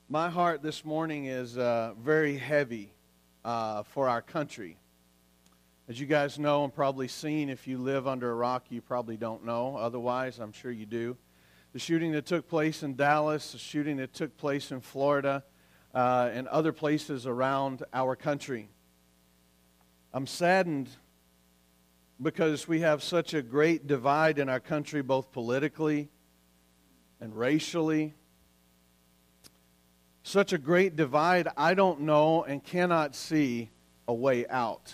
My heart this morning is very heavy for our country. As you guys know and probably seen, if you live under a rock, you probably don't know. Otherwise, I'm sure you do. The shooting that took place in Dallas, the shooting that took place in Florida, and other places around our country. I'm saddened because we have such a great divide in our country, both politically and racially. Such a great divide, I don't know and cannot see a way out.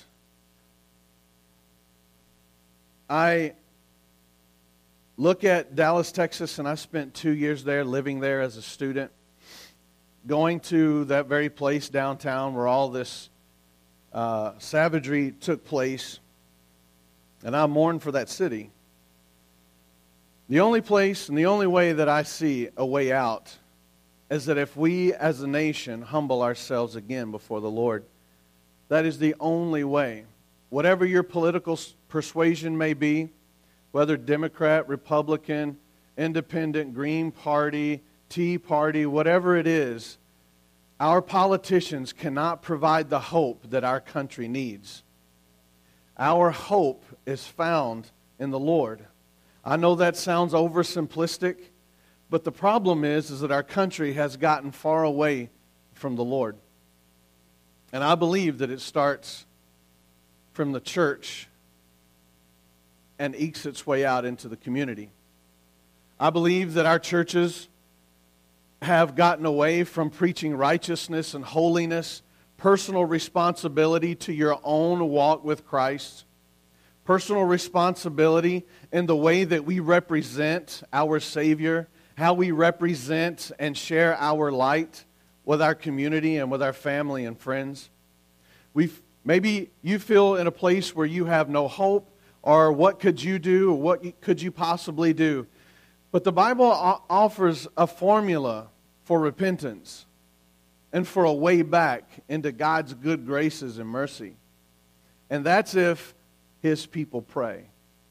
I look at Dallas, Texas, and I spent 2 years there, living there as a student, going to that very place downtown where all this savagery took place, and I mourn for that city. The only place and the only way that I see a way out is that if we as a nation humble ourselves again before the Lord. That is the only way. Whatever your political persuasion may be, whether Democrat, Republican, Independent, Green Party, Tea Party, whatever it is, our politicians cannot provide the hope that our country needs. Our hope is found in the Lord. I know that sounds oversimplistic, but the problem is that our country has gotten far away from the Lord. And I believe that it starts from the church and ekes its way out into the community. I believe that our churches have gotten away from preaching righteousness and holiness, personal responsibility to your own walk with Christ, personal responsibility in the way that we represent our Savior, how we represent and share our light with our community and with our family and friends. Maybe you feel in a place where you have no hope, or what could you do, or what could you possibly do? But the Bible offers a formula for repentance and for a way back into God's good graces and mercy. And that's if His people pray.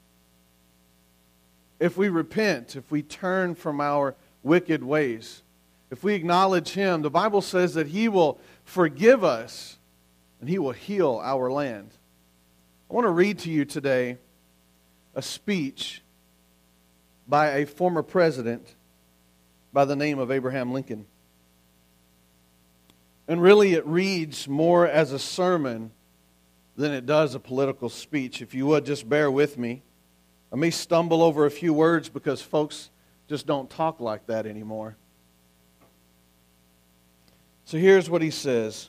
If we repent, if we turn from our wicked ways, if we acknowledge Him, the Bible says that He will forgive us and He will heal our land. I want to read to you today a speech by a former president by the name of Abraham Lincoln. And really it reads more as a sermon than it does a political speech. If you would, just bear with me. I may stumble over a few words because folks just don't talk like that anymore. So here's what he says.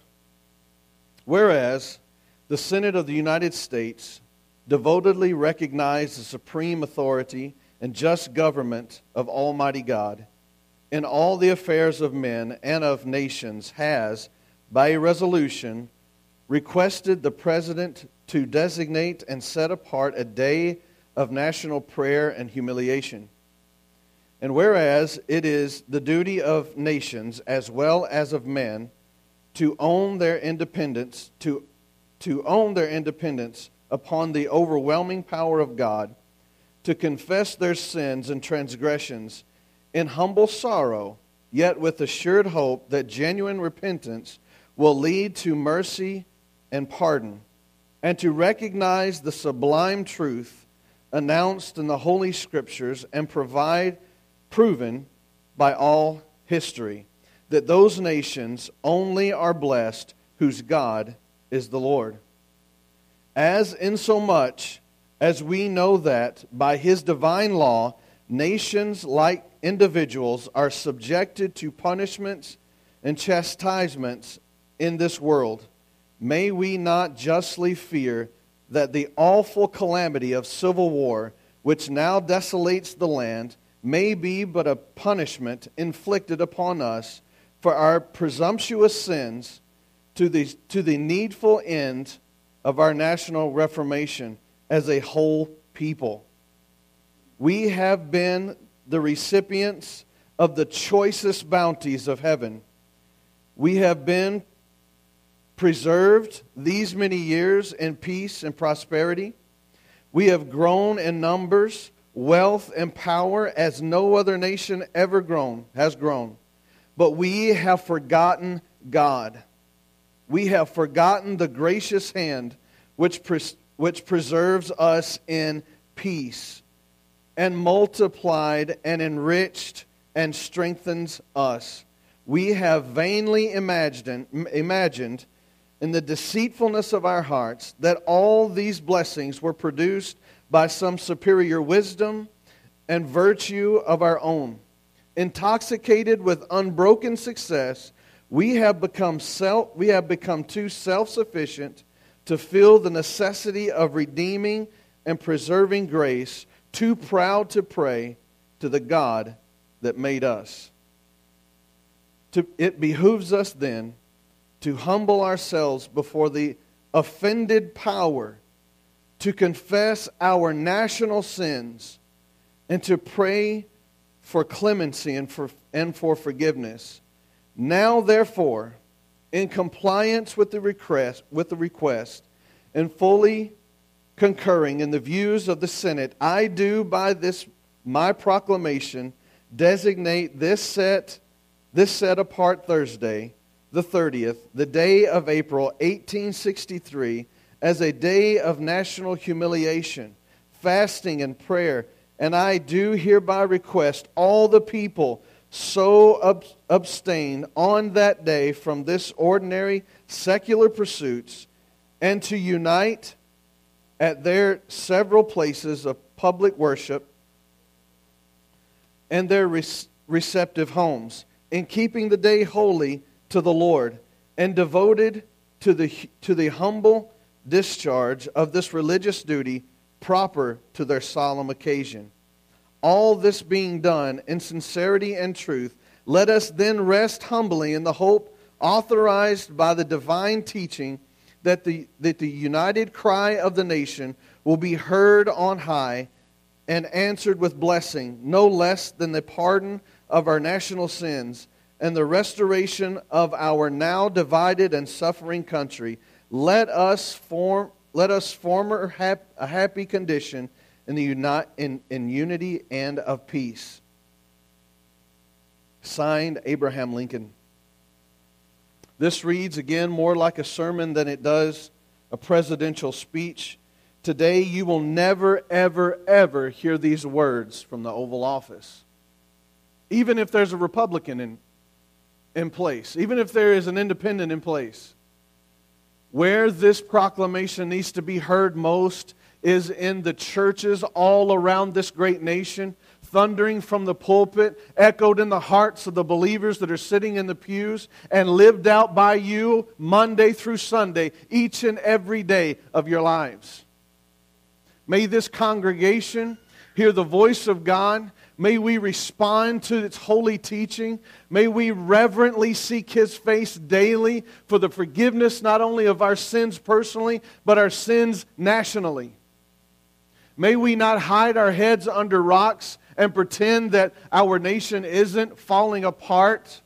Whereas the Senate of the United States devotedly recognize the supreme authority and just government of Almighty God in all the affairs of men and of nations, has, by a resolution, requested the President to designate and set apart a day of national prayer and humiliation. And whereas it is the duty of nations as well as of men to own their independence, to own their independence upon the overwhelming power of God, to confess their sins and transgressions in humble sorrow, yet with assured hope that genuine repentance will lead to mercy and pardon, and to recognize the sublime truth announced in the Holy Scriptures and proven by all history, that those nations only are blessed whose God is the Lord. As insomuch as we know that by His divine law, nations like individuals are subjected to punishments and chastisements in this world, may we not justly fear that the awful calamity of civil war, which now desolates the land, may be but a punishment inflicted upon us for our presumptuous sins to the needful end of our national reformation as a whole people. We have been the recipients of the choicest bounties of heaven. We have been preserved these many years in peace and prosperity. We have grown in numbers, wealth, and power as no other nation has grown. but we have forgotten God. We have forgotten the gracious hand which preserves us in peace, and multiplied and enriched and strengthens us. We have vainly imagined in the deceitfulness of our hearts that all these blessings were produced by some superior wisdom and virtue of our own. Intoxicated with unbroken success, we have become too self-sufficient to feel the necessity of redeeming and preserving grace, too proud to pray to the God that made us. It behooves us then to humble ourselves before the offended power, to confess our national sins, and to pray for clemency and for forgiveness. Now, therefore, in compliance with the request, and fully concurring in the views of the Senate, I do by this my proclamation designate this set apart Thursday, the 30th, the day of April 1863, as a day of national humiliation, fasting, and prayer. And I do hereby request all the people so abstain on that day from this ordinary secular pursuits, and to unite at their several places of public worship and their receptive homes, in keeping the day holy to the Lord, and devoted to the humble discharge of this religious duty proper to their solemn occasion. All this being done in sincerity and truth, let us then rest humbly in the hope authorized by the divine teaching that the united cry of the nation will be heard on high and answered with blessing, no less than the pardon of our national sins and the restoration of our now divided and suffering country. Let us form a happy condition in unity and of peace. Signed, Abraham Lincoln. This reads again more like a sermon than it does a presidential speech. Today you will never, ever, ever hear these words from the Oval Office. Even if there's a Republican in place, even if there is an independent in place. Where this proclamation needs to be heard most is in the churches all around this great nation, thundering from the pulpit, echoed in the hearts of the believers that are sitting in the pews, and lived out by you Monday through Sunday, each and every day of your lives. May this congregation hear the voice of God. May we respond to its holy teaching. May we reverently seek His face daily for the forgiveness not only of our sins personally, but our sins nationally. May we not hide our heads under rocks and pretend that our nation isn't falling apart.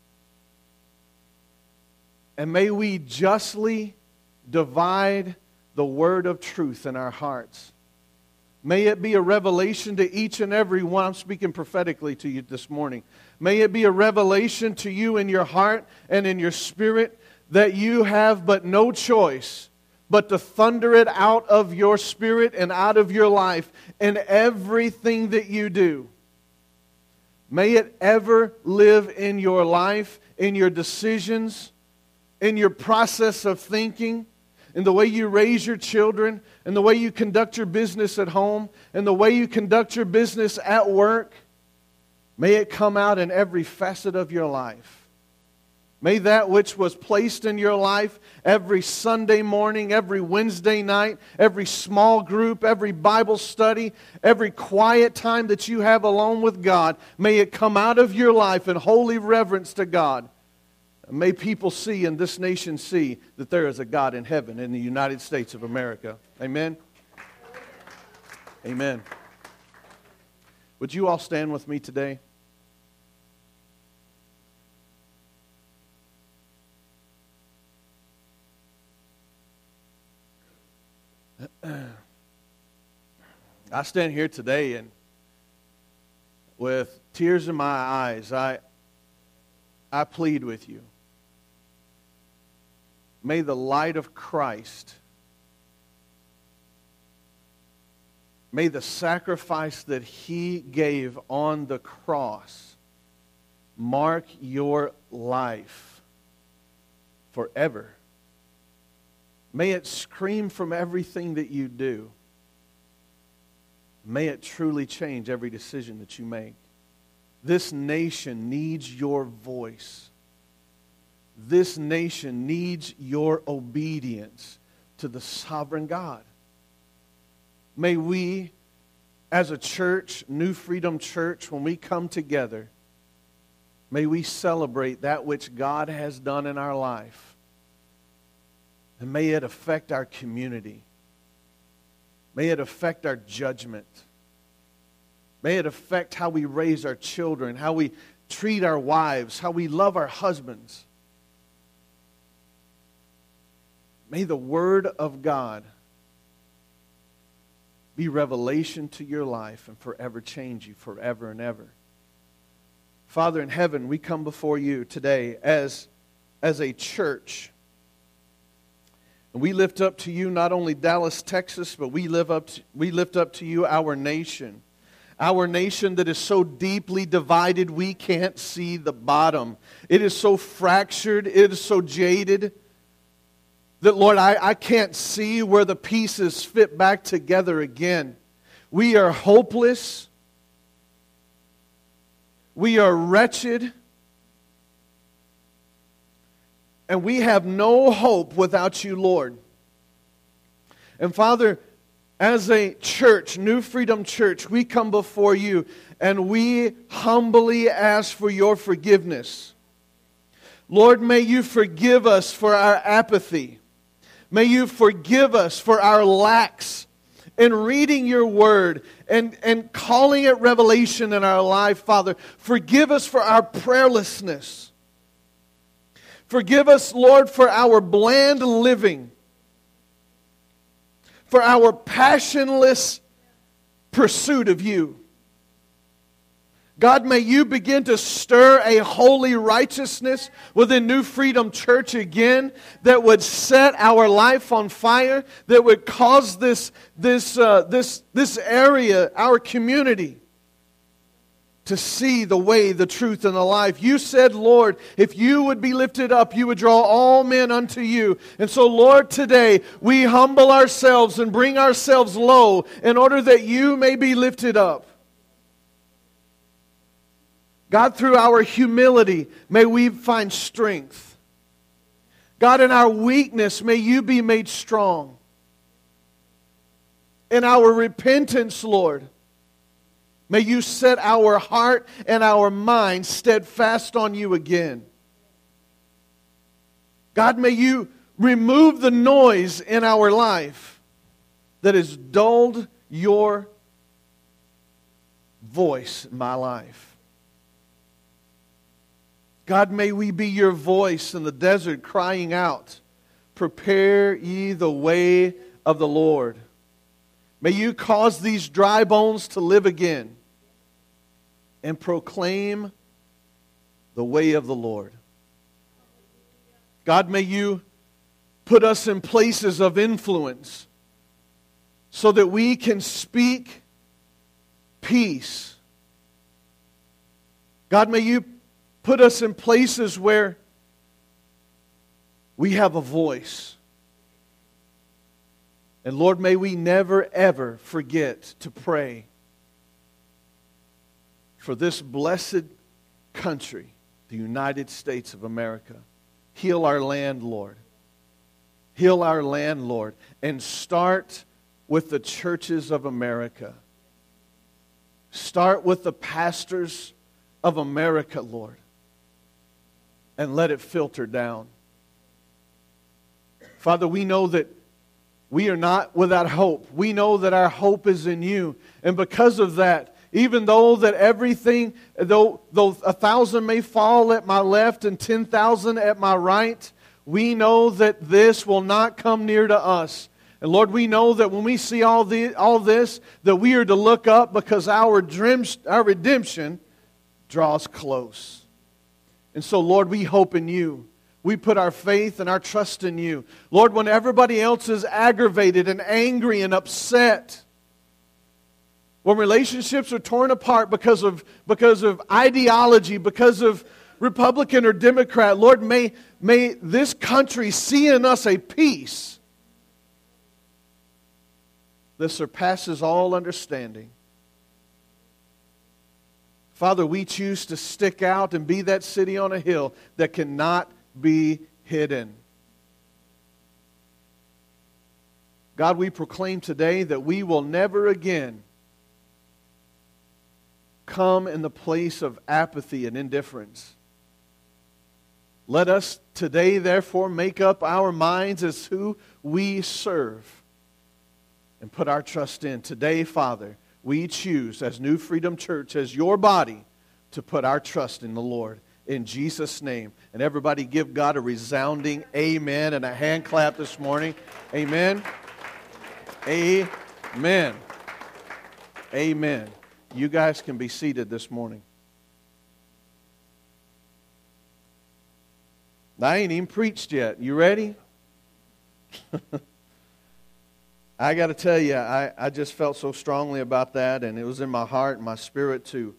And may we justly divide the word of truth in our hearts. May it be a revelation to each and every one. I'm speaking prophetically to you this morning. May it be a revelation to you in your heart and in your spirit that you have but no choice but to thunder it out of your spirit and out of your life in everything that you do. May it ever live in your life, in your decisions, in your process of thinking, in the way you raise your children, in the way you conduct your business at home, in the way you conduct your business at work. May it come out in every facet of your life. May that which was placed in your life every Sunday morning, every Wednesday night, every small group, every Bible study, every quiet time that you have alone with God, may it come out of your life in holy reverence to God. And may people see and this nation see that there is a God in heaven in the United States of America. Amen? Amen. Would you all stand with me today? I stand here today and with tears in my eyes, I plead with you. May the light of Christ, may the sacrifice that He gave on the cross mark your life forever. May it scream from everything that you do. May it truly change every decision that you make. This nation needs your voice. This nation needs your obedience to the sovereign God. May we, as a church, New Freedom Church, when we come together, may we celebrate that which God has done in our life. And may it affect our community. May it affect our judgment. May it affect how we raise our children, how we treat our wives, how we love our husbands. May the Word of God be revelation to your life and forever change you, forever and ever. Father in heaven, we come before you today as a church. And we lift up to you not only Dallas, Texas, but we lift up to you our nation. Our nation that is so deeply divided we can't see the bottom. It is so fractured, it is so jaded that, Lord, I can't see where the pieces fit back together again. We are hopeless. We are wretched. And we have no hope without you, Lord. And Father, as a church, New Freedom Church, we come before you and we humbly ask for your forgiveness. Lord, may you forgive us for our apathy. May you forgive us for our lacks in reading your word and calling it revelation in our life, Father. Forgive us for our prayerlessness. Forgive us, Lord, for our bland living, for our passionless pursuit of you. God, may you begin to stir a holy righteousness within New Freedom Church again that would set our life on fire, that would cause this area, our community, to see the way, the truth, and the life. You said, Lord, if you would be lifted up, you would draw all men unto you. And so, Lord, today we humble ourselves and bring ourselves low in order that you may be lifted up. God, through our humility, may we find strength. God, in our weakness, may you be made strong. In our repentance, Lord, may you set our heart and our mind steadfast on you again. God, may you remove the noise in our life that has dulled your voice in my life. God, may we be your voice in the desert crying out, prepare ye the way of the Lord. May you cause these dry bones to live again and proclaim the way of the Lord. God, may you put us in places of influence so that we can speak peace. God, may you put us in places where we have a voice. And Lord, may we never ever forget to pray for this blessed country, the United States of America. Heal our land, Lord. Heal our land, Lord. And start with the churches of America. Start with the pastors of America, Lord. And let it filter down. Father, we know that we are not without hope. We know that our hope is in you. And because of that, even though that everything, though 1,000 may fall at my left and 10,000 at my right, we know that this will not come near to us. And Lord, we know that when we see all this, that we are to look up because our redemption draws close. And so, Lord, we hope in you. We put our faith and our trust in you. Lord, when everybody else is aggravated and angry and upset, when relationships are torn apart because of ideology, because of Republican or Democrat, Lord, may this country see in us a peace that surpasses all understanding. Father, we choose to stick out and be that city on a hill that cannot be hidden. God, we proclaim today that we will never again come in the place of apathy and indifference. Let us today, therefore, make up our minds as who we serve and put our trust in. Today, Father, we choose as New Freedom Church, as your body, to put our trust in the Lord. In Jesus' name. And everybody give God a resounding amen and a hand clap this morning. Amen. Amen. Amen. You guys can be seated this morning. I ain't even preached yet. You ready? I got to tell you, I just felt so strongly about that, and it was in my heart and my spirit to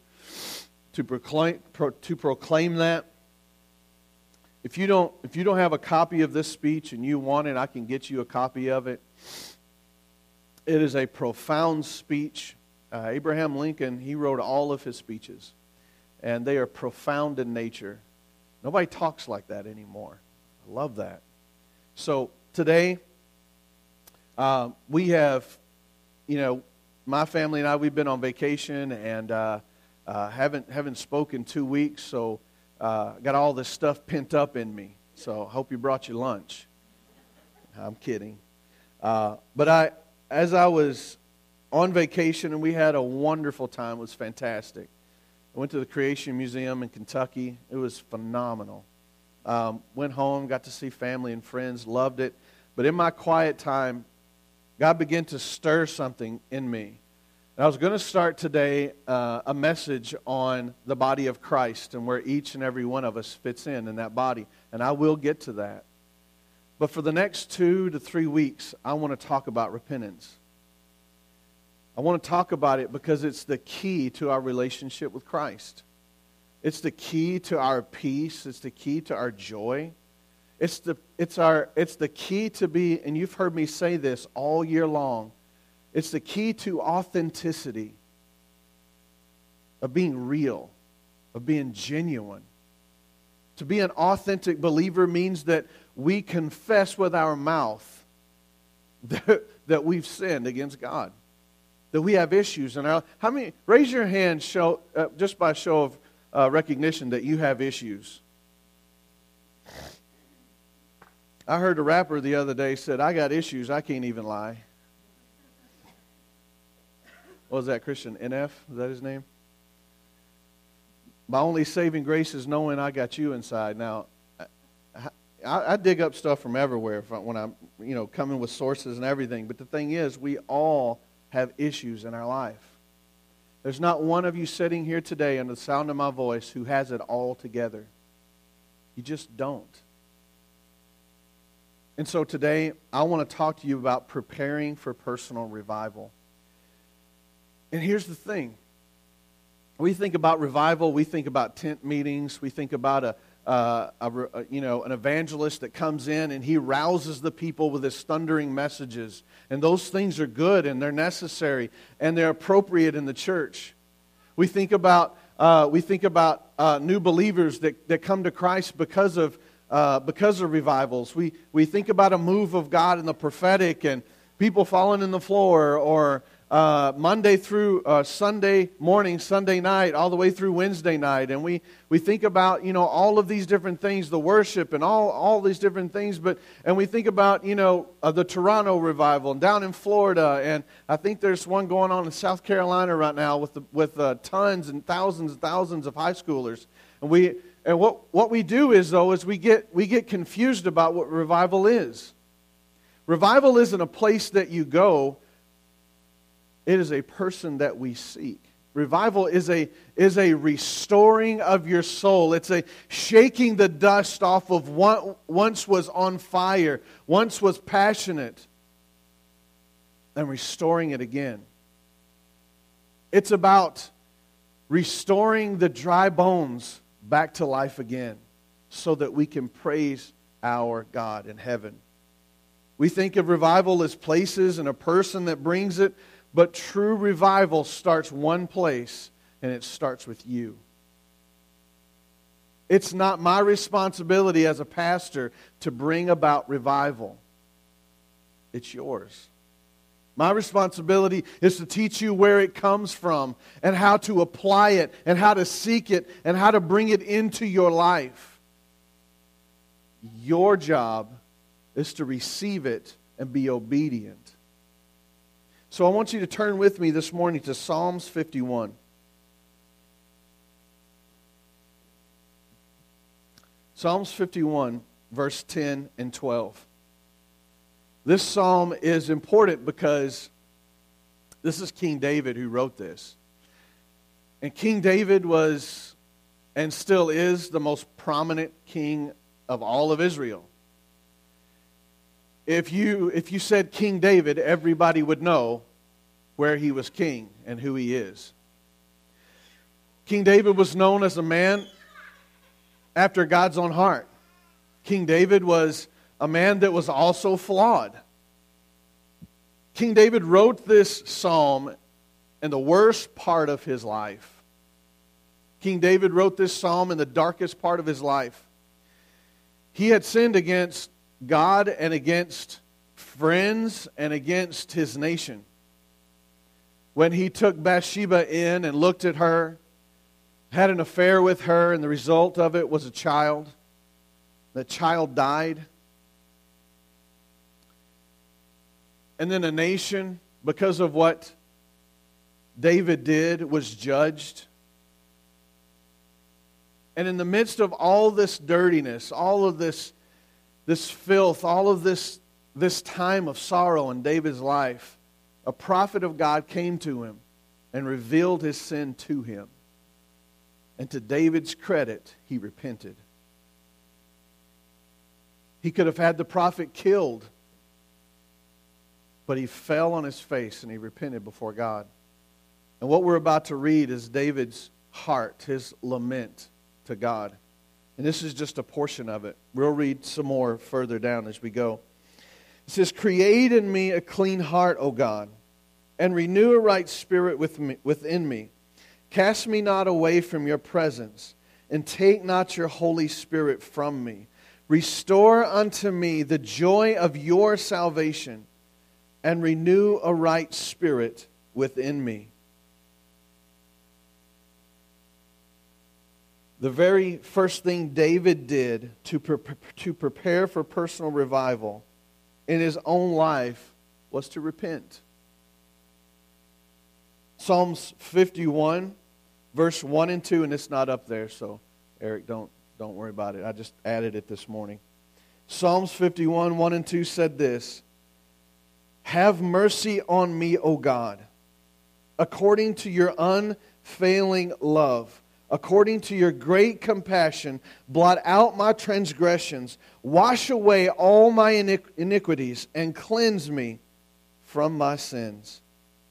proclaim that. If you don't have a copy of this speech and you want it, I can get you a copy of it. It is a profound speech. Abraham Lincoln, he wrote all of his speeches, and they are profound in nature. Nobody talks like that anymore. I love that. So today, we have, my family and I, we've been on vacation and haven't spoken 2 weeks, so got all this stuff pent up in me. So I hope you brought your lunch. I'm kidding. But as I was on vacation, and we had a wonderful time. It was fantastic. I went to the Creation Museum in Kentucky. It was phenomenal. Went home, got to see family and friends, loved it. But in my quiet time, God began to stir something in me. And I was going to start today a message on the body of Christ and where each and every one of us fits in that body. And I will get to that. But for the next 2 to 3 weeks, I want to talk about repentance. I want to talk about it because it's the key to our relationship with Christ. It's the key to our peace. It's the key to our joy. It's the key to be, and you've heard me say this all year long, it's the key to authenticity, of being real, of being genuine. To be an authentic believer means that we confess with our mouth that we've sinned against God, that we have issues in our. How many? Raise your hand, just by show of recognition that you have issues. I heard a rapper the other day said, "I got issues, I can't even lie." What was that, Christian NF? Is that his name? My only saving grace is knowing I got you inside. Now, I dig up stuff from everywhere when I'm, coming with sources and everything. But the thing is, we all have issues in our life. There's not one of you sitting here today under the sound of my voice who has it all together. You just don't. And so today, I want to talk to you about preparing for personal revival. And here's the thing. We think about revival, we think about tent meetings, we think about an evangelist that comes in and he rouses the people with his thundering messages. And those things are good and they're necessary and they're appropriate in the church. We think about new believers that come to Christ because of revivals. We think about a move of God in the prophetic and people falling in the floor, or Monday through Sunday morning, Sunday night, all the way through Wednesday night. And we think about, all of these different things, the worship and all these different things. And we think about, the Toronto revival and down in Florida. And I think there's one going on in South Carolina right now with tons and thousands of high schoolers. And what we do is we get confused about what revival is. Revival isn't a place that you go. It is a person that we seek. Revival is a restoring of your soul. It's a shaking the dust off of what once was on fire, once was passionate, and restoring it again. It's about restoring the dry bones back to life again so that we can praise our God in heaven. We think of revival as places and a person that brings it, but true revival starts one place, and it starts with you. It's not my responsibility as a pastor to bring about revival. It's yours. My responsibility is to teach you where it comes from and how to apply it and how to seek it and how to bring it into your life. Your job is to receive it and be obedient. So I want you to turn with me this morning to Psalms 51. Psalms 51, verse 10 and 12. This psalm is important because this is King David who wrote this. And King David was, and still is, the most prominent king of all of Israel. If you said King David, everybody would know where he was king and who he is. King David was known as a man after God's own heart. King David was a man that was also flawed. King David wrote this psalm in the worst part of his life. King David wrote this psalm in the darkest part of his life. He had sinned against God and against friends and against his nation. When he took Bathsheba in and looked at her, had an affair with her, and the result of it was a child. The child died. And then a nation, because of what David did, was judged. And in the midst of all this dirtiness, all of this filth, all of this time of sorrow in David's life, a prophet of God came to him and revealed his sin to him. And to David's credit, he repented. He could have had the prophet killed, but he fell on his face and he repented before God. And what we're about to read is David's heart, his lament to God. And this is just a portion of it. We'll read some more further down as we go. It says, "Create in me a clean heart, O God, and renew a right spirit within me. Cast me not away from your presence, and take not your Holy Spirit from me. Restore unto me the joy of your salvation, and renew a right spirit within me." The very first thing David did to prepare for personal revival in his own life was to repent. Psalms 51, verse 1 and 2, and it's not up there, so Eric, don't worry about it. I just added it this morning. Psalms 51, 1 and 2 said this, "Have mercy on me, O God, according to your unfailing love. According to your great compassion, blot out my transgressions. Wash away all my iniquities and cleanse me from my sins."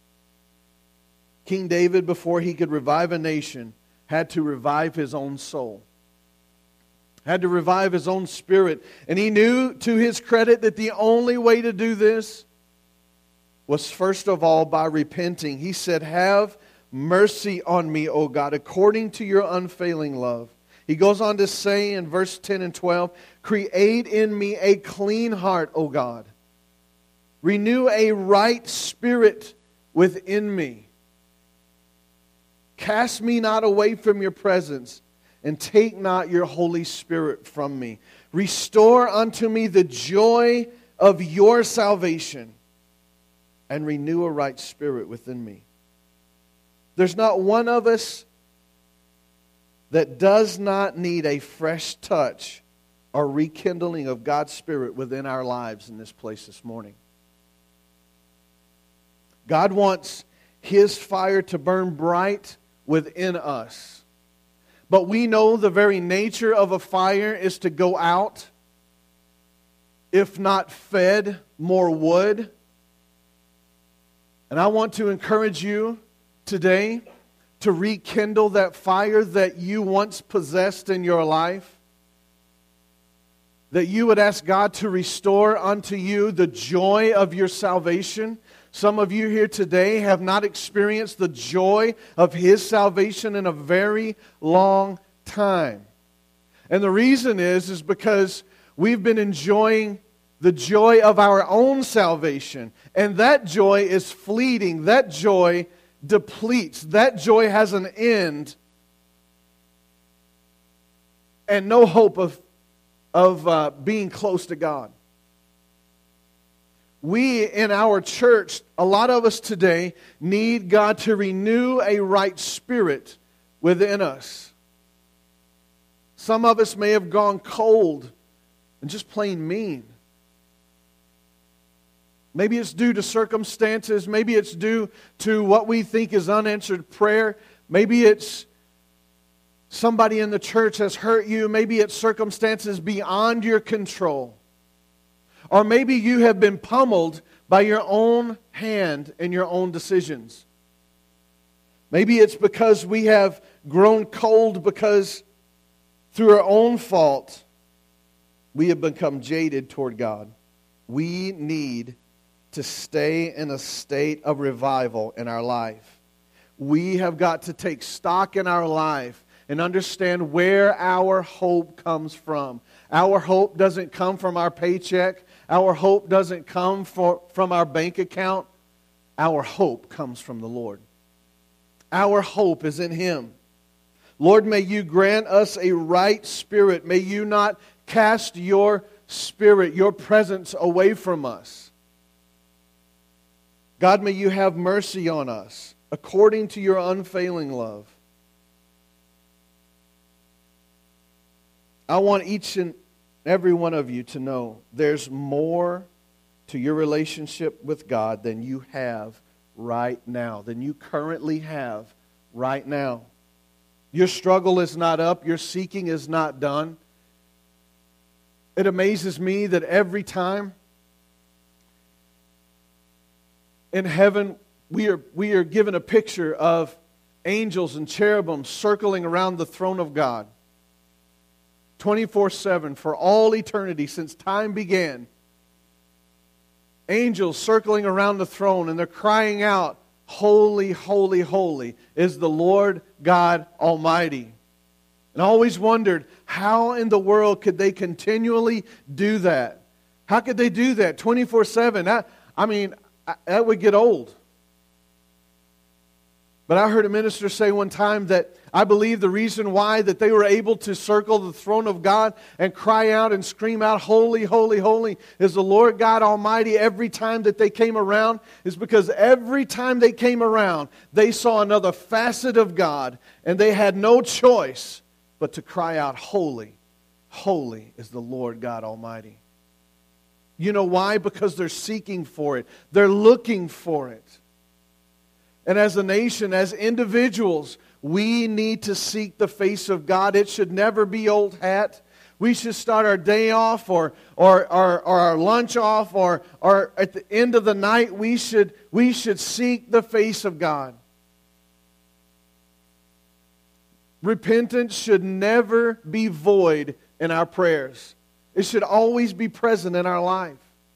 King David, before he could revive a nation, had to revive his own soul. Had to revive his own spirit. And he knew, to his credit, that the only way to do this was first of all by repenting. He said, "Have mercy on me, O God, according to your unfailing love." He goes on to say in verse 10 and 12, "Create in me a clean heart, O God. Renew a right spirit within me. Cast me not away from your presence, and take not your Holy Spirit from me. Restore unto me the joy of your salvation, and renew a right spirit within me." There's not one of us that does not need a fresh touch or rekindling of God's Spirit within our lives in this place this morning. God wants His fire to burn bright within us. But we know the very nature of a fire is to go out, if not fed more wood. And I want to encourage you today to rekindle that fire that you once possessed in your life. That you would ask God to restore unto you the joy of your salvation. Some of you here today have not experienced the joy of His salvation in a very long time. And the reason is because we've been enjoying the joy of our own salvation. And that joy is fleeting. That joy depletes. That joy has an end. And no hope of being close to God. We in our church, a lot of us today, need God to renew a right spirit within us. Some of us may have gone cold and just plain mean. Maybe it's due to circumstances. Maybe it's due to what we think is unanswered prayer. Maybe it's somebody in the church has hurt you. Maybe it's circumstances beyond your control. Or maybe you have been pummeled by your own hand and your own decisions. Maybe it's because we have grown cold because through our own fault we have become jaded toward God. We need to stay in a state of revival in our life. We have got to take stock in our life and understand where our hope comes from. Our hope doesn't come from our paycheck. Our hope doesn't come from our bank account. Our hope comes from the Lord. Our hope is in Him. Lord, may You grant us a right spirit. May You not cast Your Spirit, Your presence away from us. God, may You have mercy on us according to Your unfailing love. I want each and every one of you to know there's more to your relationship with God than you have right now, than you currently have right now. Your struggle is not up. Your seeking is not done. It amazes me that every time in heaven we are given a picture of angels and cherubim circling around the throne of God. 24/7 for all eternity since time began. Angels circling around the throne and they're crying out, "Holy, holy, holy is the Lord God Almighty." And I always wondered, how in the world could they continually do that? How could they do that 24/7? That would get old. But I heard a minister say one time that I believe the reason why that they were able to circle the throne of God and cry out and scream out, "Holy, holy, holy is the Lord God Almighty," every time that they came around is because every time they came around, they saw another facet of God and they had no choice but to cry out, "Holy, holy is the Lord God Almighty." You know why? Because they're seeking for it. They're looking for it. And as a nation, as individuals, we need to seek the face of God. It should never be old hat. We should start our day off or our lunch off or at the end of the night, we should seek the face of God. Repentance should never be void in our prayers. It should always be present in our life.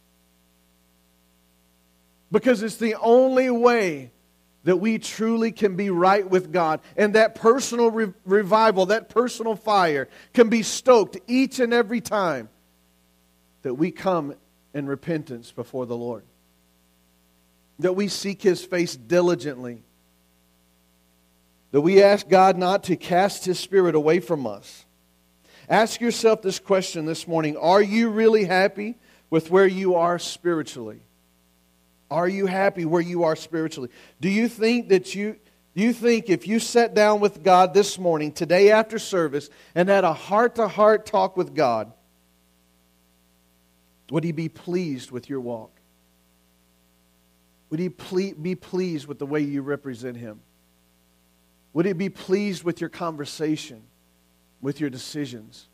Because it's the only way that we truly can be right with God. And that personal revival, that personal fire can be stoked each and every time that we come in repentance before the Lord. That we seek His face diligently. That we ask God not to cast His Spirit away from us. Ask yourself this question this morning. Are you really happy with where you are spiritually? Are you happy where you are spiritually? Do you think if you sat down with God this morning, today after service, and had a heart-to-heart talk with God, would He be pleased with your walk? Would He be pleased with the way you represent Him? Would He be pleased with your conversation, with your decisions?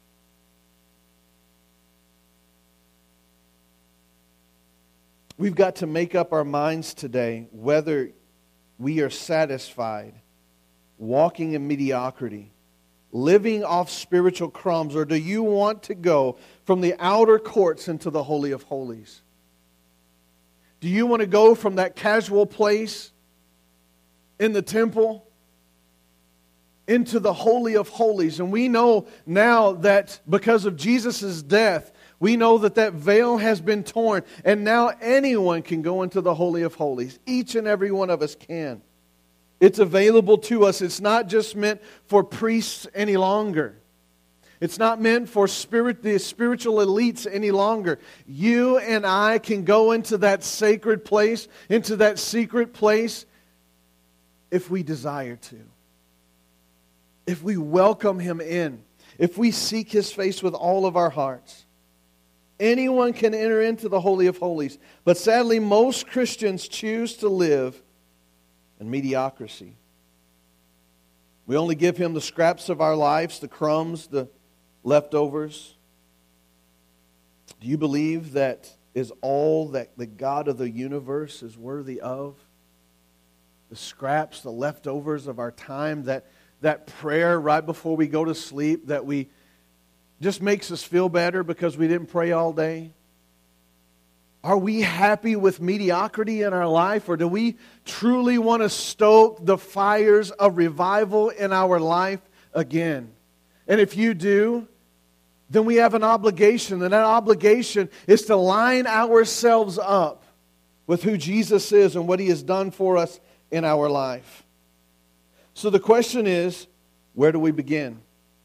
We've got to make up our minds today whether we are satisfied walking in mediocrity, living off spiritual crumbs, or do you want to go from the outer courts into the Holy of Holies? Do you want to go from that casual place in the temple into the Holy of Holies? And we know now that because of Jesus' death, we know that that veil has been torn, and now anyone can go into the Holy of Holies. Each and every one of us can. It's available to us. It's not just meant for priests any longer. It's not meant for the spiritual elites any longer. You and I can go into that sacred place, into that secret place, if we desire to. If we welcome Him in. If we seek His face with all of our hearts. Anyone can enter into the Holy of Holies. But sadly, most Christians choose to live in mediocrity. We only give Him the scraps of our lives, the crumbs, the leftovers. Do you believe that is all that the God of the universe is worthy of? The scraps, the leftovers of our time, that prayer right before we go to sleep that we just makes us feel better because we didn't pray all day? Are we happy with mediocrity in our life, or do we truly want to stoke the fires of revival in our life again? And if you do, then we have an obligation, and that obligation is to line ourselves up with who Jesus is and what He has done for us in our life. So the question is, where do we begin?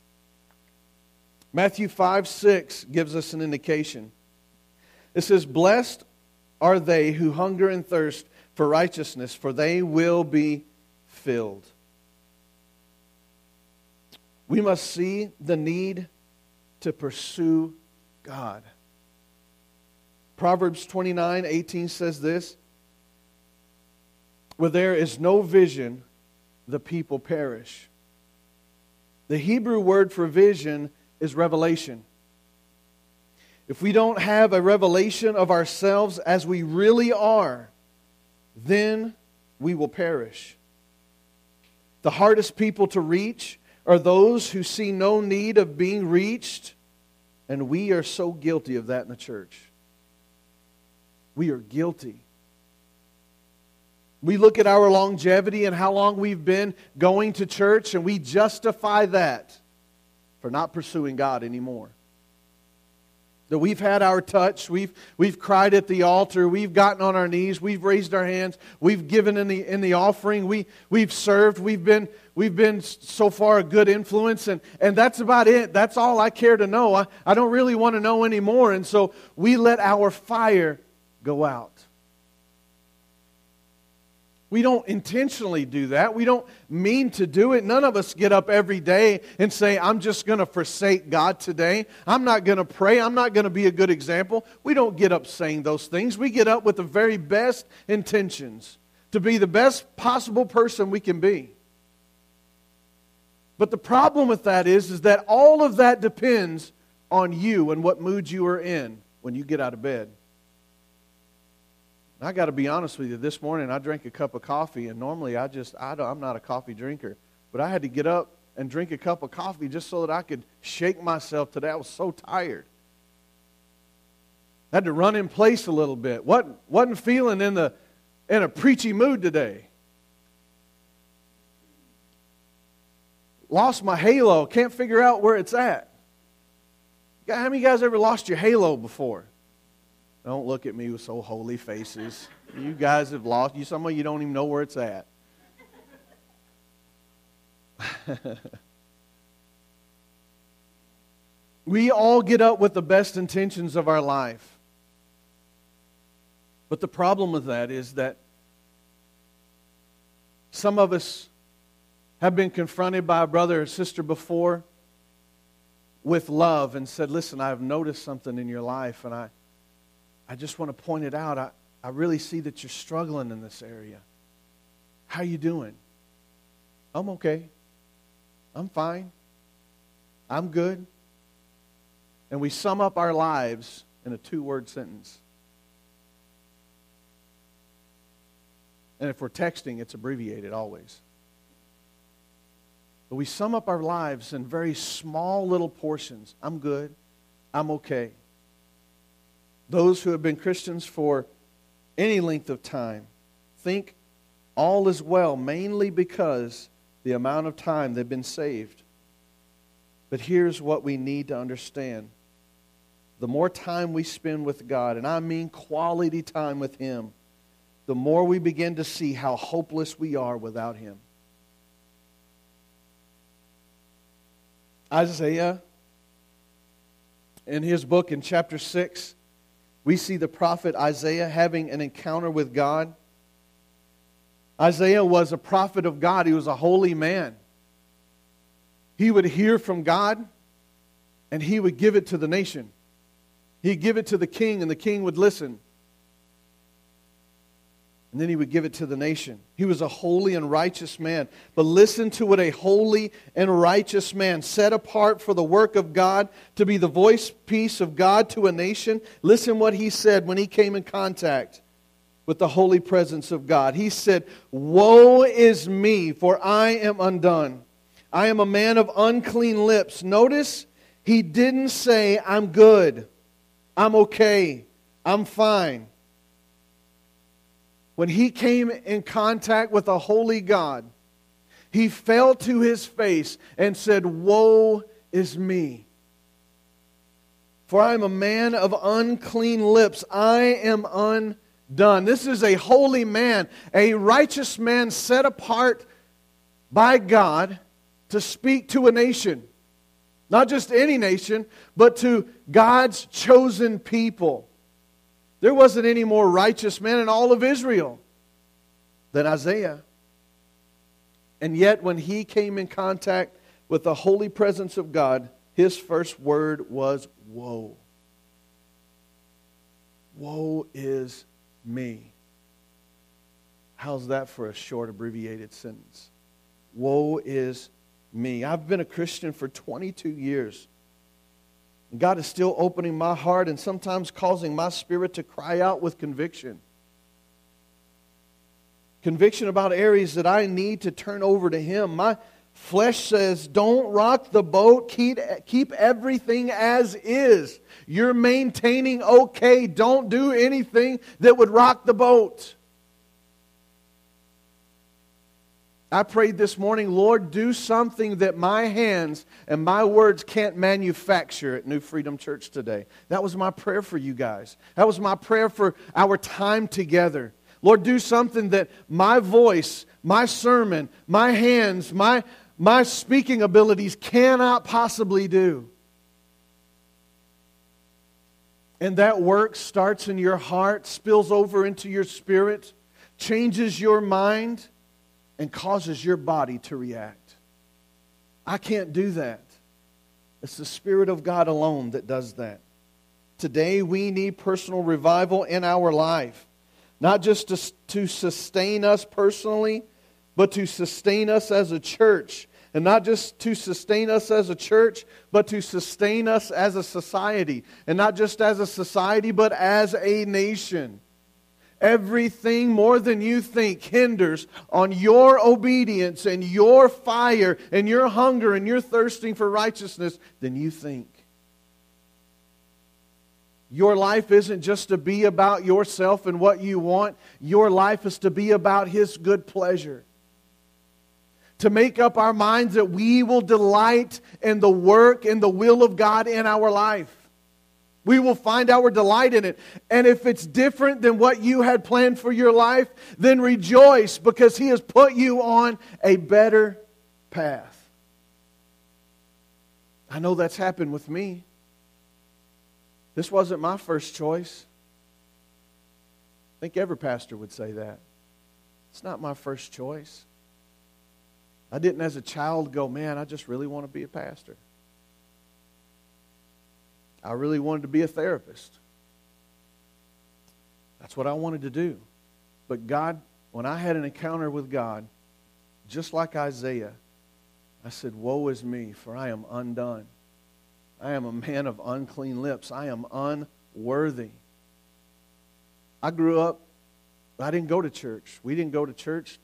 Matthew 5:6 gives us an indication. It says, "Blessed are they who hunger and thirst for righteousness, for they will be filled." We must see the need to pursue God. Proverbs 29:18 says this, "Where there is no vision, the people perish." The Hebrew word for vision is revelation. If we don't have a revelation of ourselves as we really are, then we will perish. The hardest people to reach are those who see no need of being reached, and we are so guilty of that in the church. We are guilty. We look at our longevity and how long we've been going to church, and we justify that for not pursuing God anymore. That we've had our touch, we've cried at the altar, we've gotten on our knees, we've raised our hands, we've given in the offering, we've served, we've been so far a good influence, and that's about it. That's all I care to know. I don't really want to know anymore, and so we let our fire go out. We don't intentionally do that. We don't mean to do it. None of us get up every day and say, I'm just going to forsake God today. I'm not going to pray. I'm not going to be a good example. We don't get up saying those things. We get up with the very best intentions to be the best possible person we can be. But the problem with that is that all of that depends on you and what mood you are in when you get out of bed. I got to be honest with you. This morning I drank a cup of coffee, and normally I'm not a coffee drinker, but I had to get up and drink a cup of coffee just so that I could shake myself today. I was so tired. I had to run in place a little bit. Wasn't feeling in a preachy mood today. Lost my halo. Can't figure out where it's at. How many of you guys ever lost your halo before? Don't look at me with so holy faces. You guys have lost. Some of you don't even know where it's at. We all get up with the best intentions of our life. But the problem with that is that some of us have been confronted by a brother or sister before with love and said, listen, I've noticed something in your life, and I just want to point it out. I really see that you're struggling in this area. How you doing? I'm okay. I'm fine. I'm good. And we sum up our lives in a 2-word sentence. And if we're texting, it's abbreviated always. But we sum up our lives in very small little portions. I'm good. I'm okay. Those who have been Christians for any length of time think all is well, mainly because the amount of time they've been saved. But here's what we need to understand. The more time we spend with God, and I mean quality time with Him, the more we begin to see how hopeless we are without Him. Isaiah, in his book in chapter 6, we see the prophet Isaiah having an encounter with God. Isaiah was a prophet of God. He was a holy man. He would hear from God, and he would give it to the nation. He'd give it to the king, and the king would listen. And then he would give it to the nation. He was a holy and righteous man. But listen to what a holy and righteous man, set apart for the work of God, to be the voice piece of God to a nation. Listen what he said when he came in contact with the holy presence of God. He said, "Woe is me, for I am undone. I am a man of unclean lips." Notice, he didn't say, "I'm good. I'm okay. I'm fine." When he came in contact with a holy God, he fell to his face and said, "Woe is me. For I am a man of unclean lips. I am undone." This is a holy man, a righteous man set apart by God to speak to a nation. Not just any nation, but to God's chosen people. There wasn't any more righteous man in all of Israel than Isaiah. And yet when he came in contact with the holy presence of God, his first word was woe. Woe is me. How's that for a short, abbreviated sentence? Woe is me. I've been a Christian for 22 years. And God is still opening my heart and sometimes causing my spirit to cry out with conviction. Conviction about areas that I need to turn over to Him. My flesh says, don't rock the boat. Keep everything as is. You're maintaining okay. Don't do anything that would rock the boat. I prayed this morning, Lord, do something that my hands and my words can't manufacture at New Freedom Church today. That was my prayer for you guys. That was my prayer for our time together. Lord, do something that my voice, my sermon, my hands, my speaking abilities cannot possibly do. And that work starts in your heart, spills over into your spirit, changes your mind, and causes your body to react. I can't do that. It's the Spirit of God alone that does that. Today we need personal revival in our life. Not just to sustain us personally, but to sustain us as a church. And not just to sustain us as a church, but to sustain us as a society. And not just as a society, but as a nation. Everything more than you think hinders on your obedience and your fire and your hunger and your thirsting for righteousness than you think. Your life isn't just to be about yourself and what you want. Your life is to be about His good pleasure. To make up our minds that we will delight in the work and the will of God in our life. We will find our delight in it. And if it's different than what you had planned for your life, then rejoice because He has put you on a better path. I know that's happened with me. This wasn't my first choice. I think every pastor would say that. It's not my first choice. I didn't as a child go, man, I just really want to be a pastor. I really wanted to be a therapist. That's what I wanted to do. But God, when I had an encounter with God, just like Isaiah, I said, woe is me, for I am undone. I am a man of unclean lips. I am unworthy. I grew up, I didn't go to church. We didn't go to church.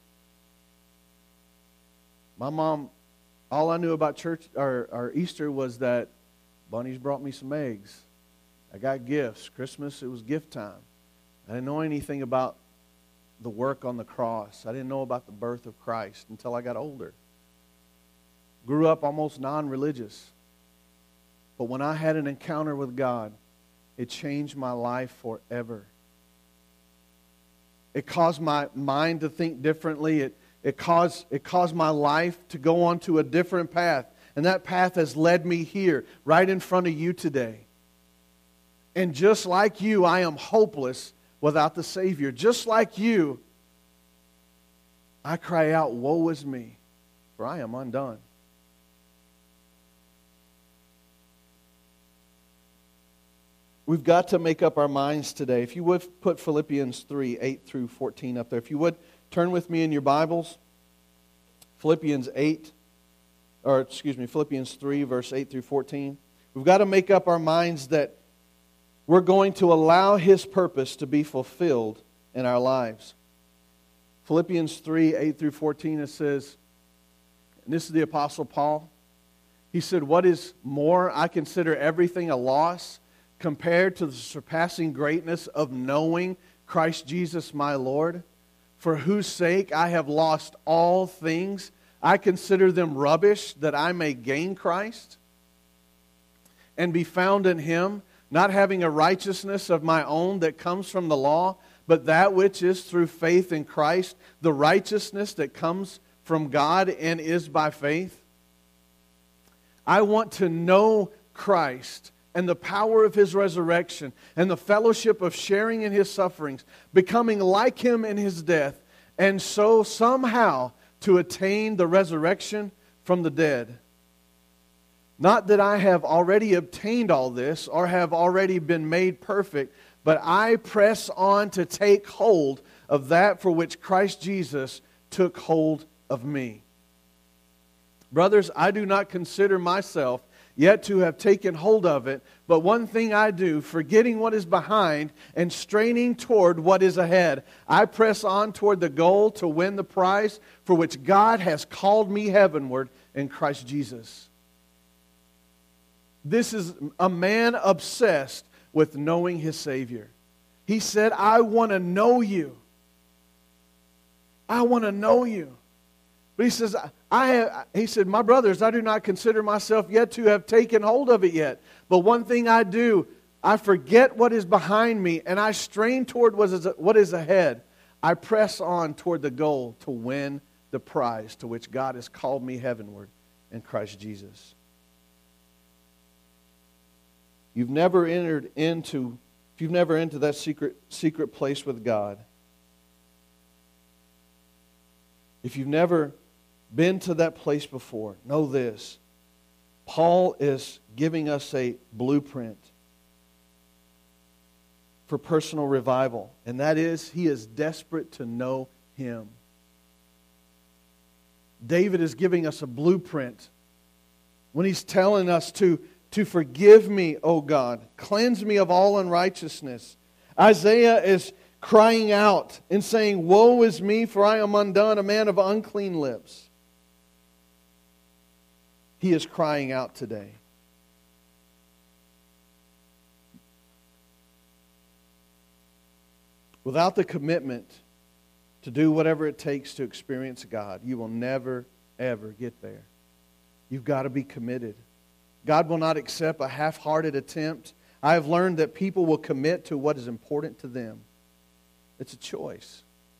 My mom, all I knew about church or Easter was that bunnies brought me some eggs. I got gifts. Christmas, it was gift time. I didn't know anything about the work on the cross. I didn't know about the birth of Christ until I got older. Grew up almost non-religious. But when I had an encounter with God, it changed my life forever. It caused my mind to think differently. It caused my life to go on to a different path. And that path has led me here, right in front of you today. And just like you, I am hopeless without the Savior. Just like you, I cry out, woe is me, for I am undone. We've got to make up our minds today. If you would put Philippians 3, 8 through 14 up there. If you would, turn with me in your Bibles. Philippians 3, verse 8 through 14. We've got to make up our minds that we're going to allow His purpose to be fulfilled in our lives. Philippians 3, 8 through 14, it says, and this is the Apostle Paul. He said, what is more, I consider everything a loss compared to the surpassing greatness of knowing Christ Jesus my Lord, for whose sake I have lost all things. I consider them rubbish that I may gain Christ and be found in Him, not having a righteousness of my own that comes from the law, but that which is through faith in Christ, the righteousness that comes from God and is by faith. I want to know Christ and the power of His resurrection and the fellowship of sharing in His sufferings, becoming like Him in His death, and so somehow to attain the resurrection from the dead. Not that I have already obtained all this or have already been made perfect, but I press on to take hold of that for which Christ Jesus took hold of me. Brothers, I do not consider myself yet to have taken hold of it, but one thing I do, forgetting what is behind and straining toward what is ahead, I press on toward the goal to win the prize for which God has called me heavenward in Christ Jesus. This is a man obsessed with knowing his Savior. He said, I want to know you. I want to know you. But he says, he said, my brothers, I do not consider myself yet to have taken hold of it yet. But one thing I do, I forget what is behind me, and I strain toward what is ahead. I press on toward the goal to win the prize to which God has called me heavenward in Christ Jesus. If you've never entered into that secret place with God, if you've never been to that place before, know this. Paul is giving us a blueprint for personal revival. And that is, he is desperate to know Him. David is giving us a blueprint when he's telling us to forgive me, O God. Cleanse me of all unrighteousness. Isaiah is crying out and saying, woe is me, for I am undone, a man of unclean lips. He is crying out today. Without the commitment to do whatever it takes to experience God, you will never, ever get there. You've got to be committed. God will not accept a half-hearted attempt. I have learned that people will commit to what is important to them. It's a choice.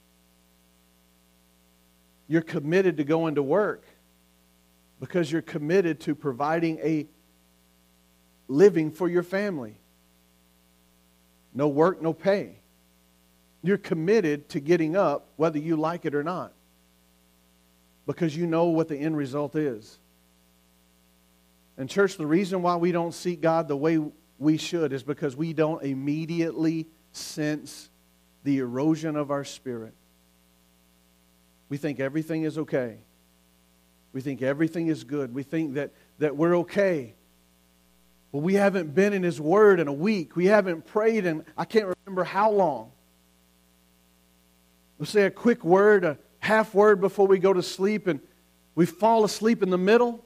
You're committed to going to work because you're committed to providing a living for your family. No work, no pay. You're committed to getting up whether you like it or not because you know what the end result is. And church, the reason why we don't seek God the way we should is because we don't immediately sense the erosion of our spirit. We think everything is okay. We think everything is good. We think that we're okay. Well, we haven't been in His Word in a week. We haven't prayed in I can't remember how long. We'll say a quick word, a half word before we go to sleep, and we fall asleep in the middle.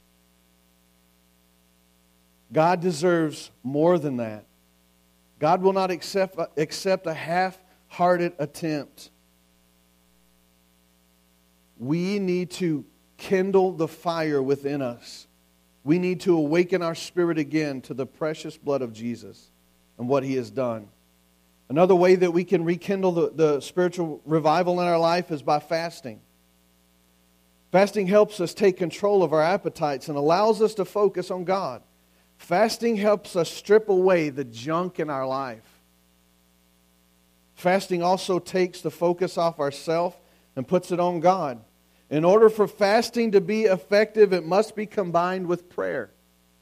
God deserves more than that. God will not accept a half-hearted attempt. We need to kindle the fire within us. We need to awaken our spirit again to the precious blood of Jesus and what He has done. Another way that we can rekindle the spiritual revival in our life is by fasting. Fasting helps us take control of our appetites and allows us to focus on God. Fasting helps us strip away the junk in our life. Fasting also takes the focus off ourselves and puts it on God. In order for fasting to be effective, it must be combined with prayer.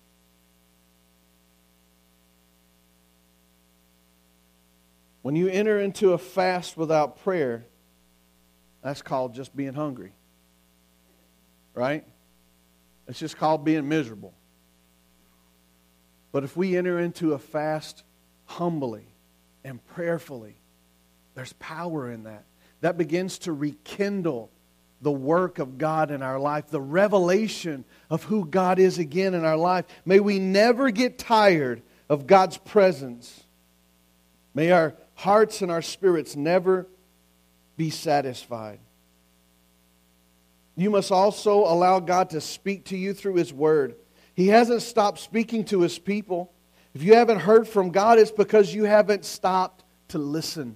When you enter into a fast without prayer, that's called just being hungry. Right? It's just called being miserable. But if we enter into a fast humbly and prayerfully, there's power in that. That begins to rekindle the work of God in our life, the revelation of who God is again in our life. May we never get tired of God's presence. May our hearts and our spirits never be satisfied. You must also allow God to speak to you through His Word. He hasn't stopped speaking to His people. If you haven't heard from God, it's because you haven't stopped to listen.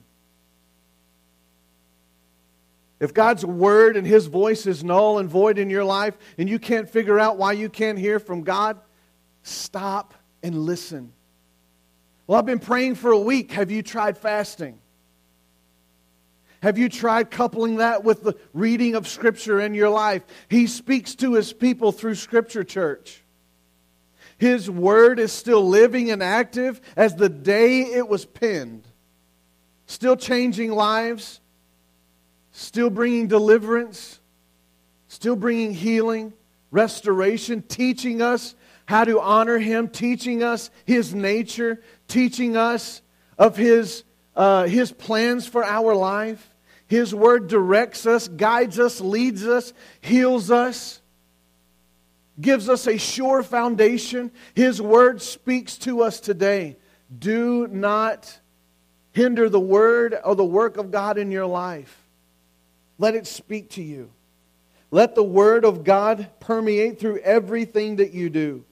If God's Word and His voice is null and void in your life and you can't figure out why you can't hear from God, stop and listen. Well, I've been praying for a week. Have you tried fasting? Have you tried coupling that with the reading of Scripture in your life? He speaks to His people through Scripture, church. His Word is still living and active as the day it was penned. Still changing lives. Still bringing deliverance. Still bringing healing, restoration, teaching us how to honor Him, teaching us His nature, teaching us of His plans for our life. His Word directs us, guides us, leads us, heals us, gives us a sure foundation. His Word speaks to us today. Do not hinder the Word or the work of God in your life. Let it speak to you. Let the Word of God permeate through everything that you do.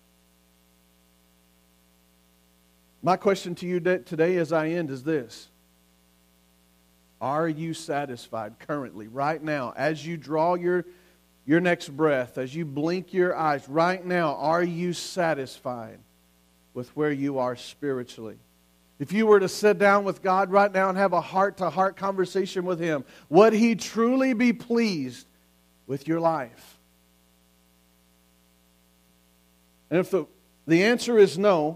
My question to you today as I end is this. Are you satisfied currently, right now, as you draw your next breath, as you blink your eyes, right now, are you satisfied with where you are spiritually? If you were to sit down with God right now and have a heart-to-heart conversation with Him, would He truly be pleased with your life? And if the answer is no,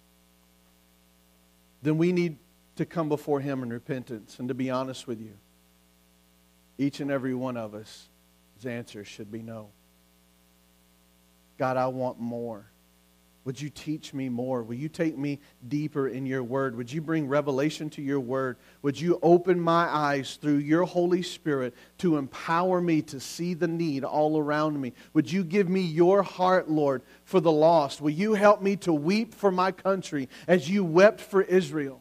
then we need to come before Him in repentance. And to be honest with you, each and every one of us, his answer should be no. God, I want more. Would you teach me more? Will you take me deeper in your word? Would you bring revelation to your word? Would you open my eyes through your Holy Spirit to empower me to see the need all around me? Would you give me your heart, Lord, for the lost? Will you help me to weep for my country as you wept for Israel?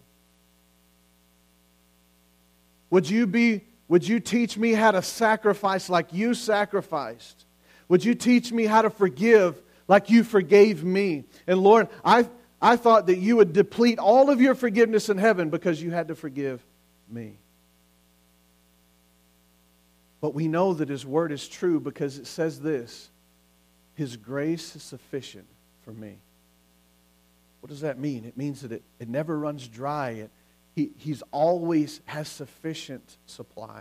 Would you teach me how to sacrifice like you sacrificed? Would you teach me how to forgive like you forgave me? And Lord, I thought that you would deplete all of your forgiveness in heaven because you had to forgive me. But we know that His Word is true because it says this: His grace is sufficient for me. What does that mean? It means that it never runs dry. He's always has sufficient supply.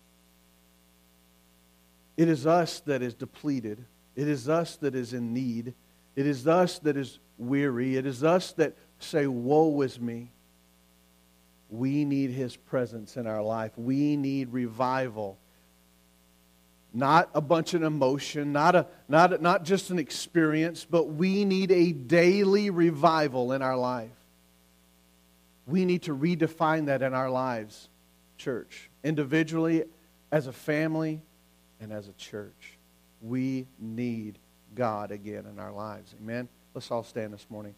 It is us that is depleted. It is us that is in need. It is us that is weary. It is us that say, woe is me. We need His presence in our life. We need revival. Not a bunch of emotion, not just an experience, but we need a daily revival in our life. We need to redefine that in our lives, church. Individually, as a family, and as a church. We need God again in our lives. Amen? Let's all stand this morning.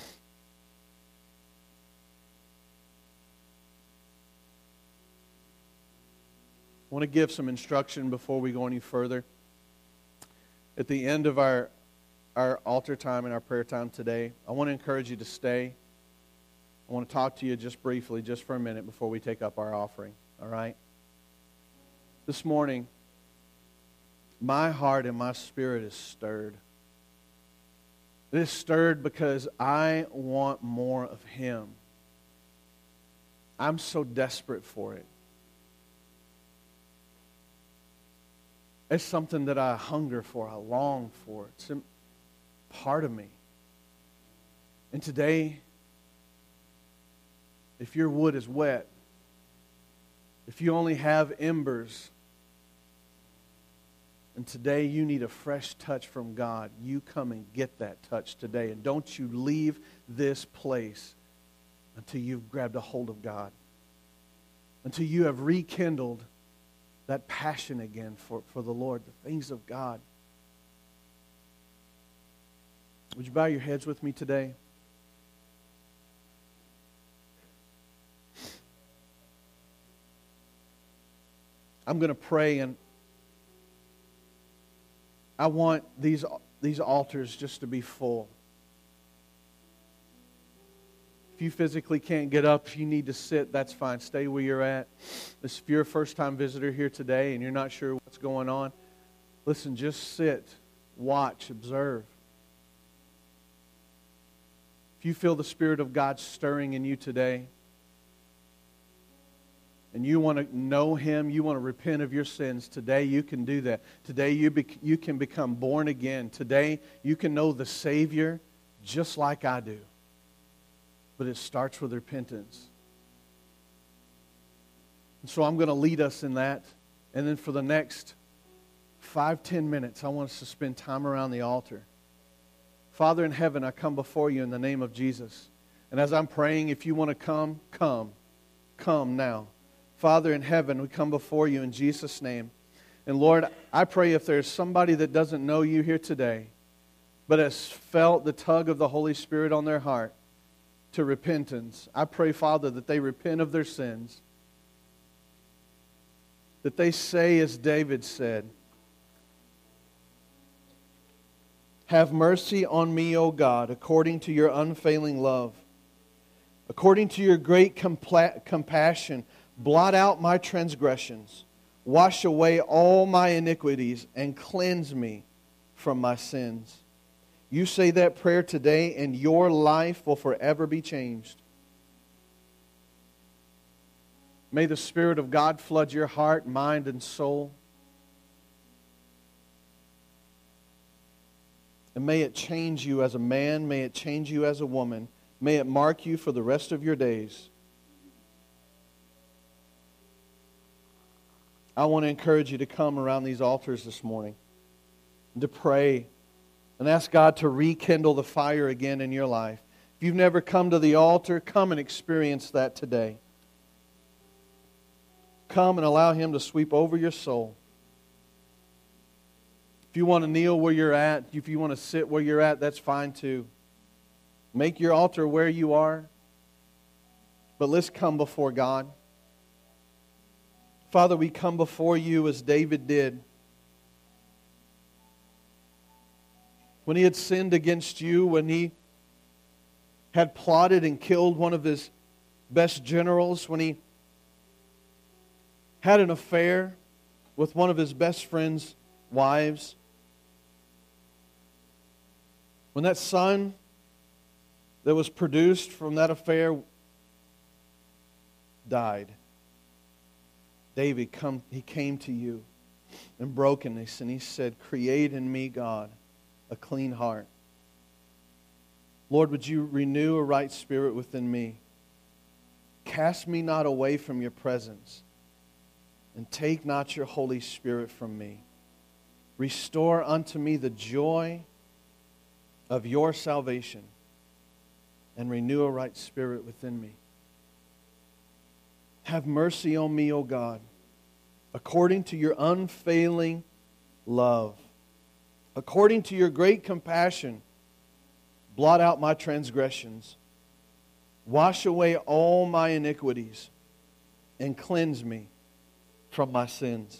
I want to give some instruction before we go any further. At the end of our altar time and our prayer time today, I want to encourage you to stay. I want to talk to you just briefly, just for a minute, before we take up our offering. All right? This morning, my heart and my spirit is stirred. It is stirred because I want more of Him. I'm so desperate for it. It's something that I hunger for, I long for. It's a part of me. And today, if your wood is wet, if you only have embers, and today you need a fresh touch from God, you come and get that touch today. And don't you leave this place until you've grabbed a hold of God. Until you have rekindled that passion again for the Lord, the things of God. Would you bow your heads with me today? I'm going to pray, and I want these altars just to be full. If you physically can't get up, if you need to sit, that's fine. Stay where you're at. If you're a first-time visitor here today and you're not sure what's going on, listen, just sit, watch, observe. If you feel the Spirit of God stirring in you today, and you want to know Him, you want to repent of your sins, today you can do that. Today you can become born again. Today you can know the Savior just like I do. But it starts with repentance. And so I'm going to lead us in that. And then for the next 5-10 minutes, I want us to spend time around the altar. Father in heaven, I come before you in the name of Jesus. And as I'm praying, if you want to come, come. Come now. Father in heaven, we come before you in Jesus' name. And Lord, I pray if there's somebody that doesn't know you here today, but has felt the tug of the Holy Spirit on their heart to repentance, I pray, Father, that they repent of their sins. That they say, as David said, "Have mercy on me, O God, according to your unfailing love. According to your great compassion, blot out my transgressions. Wash away all my iniquities and cleanse me from my sins." You say that prayer today and your life will forever be changed. May the Spirit of God flood your heart, mind, and soul. And may it change you as a man. May it change you as a woman. May it mark you for the rest of your days. I want to encourage you to come around these altars this morning and to pray and ask God to rekindle the fire again in your life. If you've never come to the altar, come and experience that today. Come and allow Him to sweep over your soul. If you want to kneel where you're at, if you want to sit where you're at, that's fine too. Make your altar where you are. But let's come before God. Father, we come before you as David did. When he had sinned against you, when he had plotted and killed one of his best generals, when he had an affair with one of his best friend's wives, when that son that was produced from that affair died, David came to you in brokenness and he said, "Create in me, God, a clean heart. Lord, would you renew a right spirit within me? cast me not away from your presence, and take not your Holy Spirit from me. Restore unto me the joy of your salvation, and renew a right spirit within me. Have mercy on me, O God, according to your unfailing love. According to your great compassion, blot out my transgressions. Wash away all my iniquities, and cleanse me from my sins.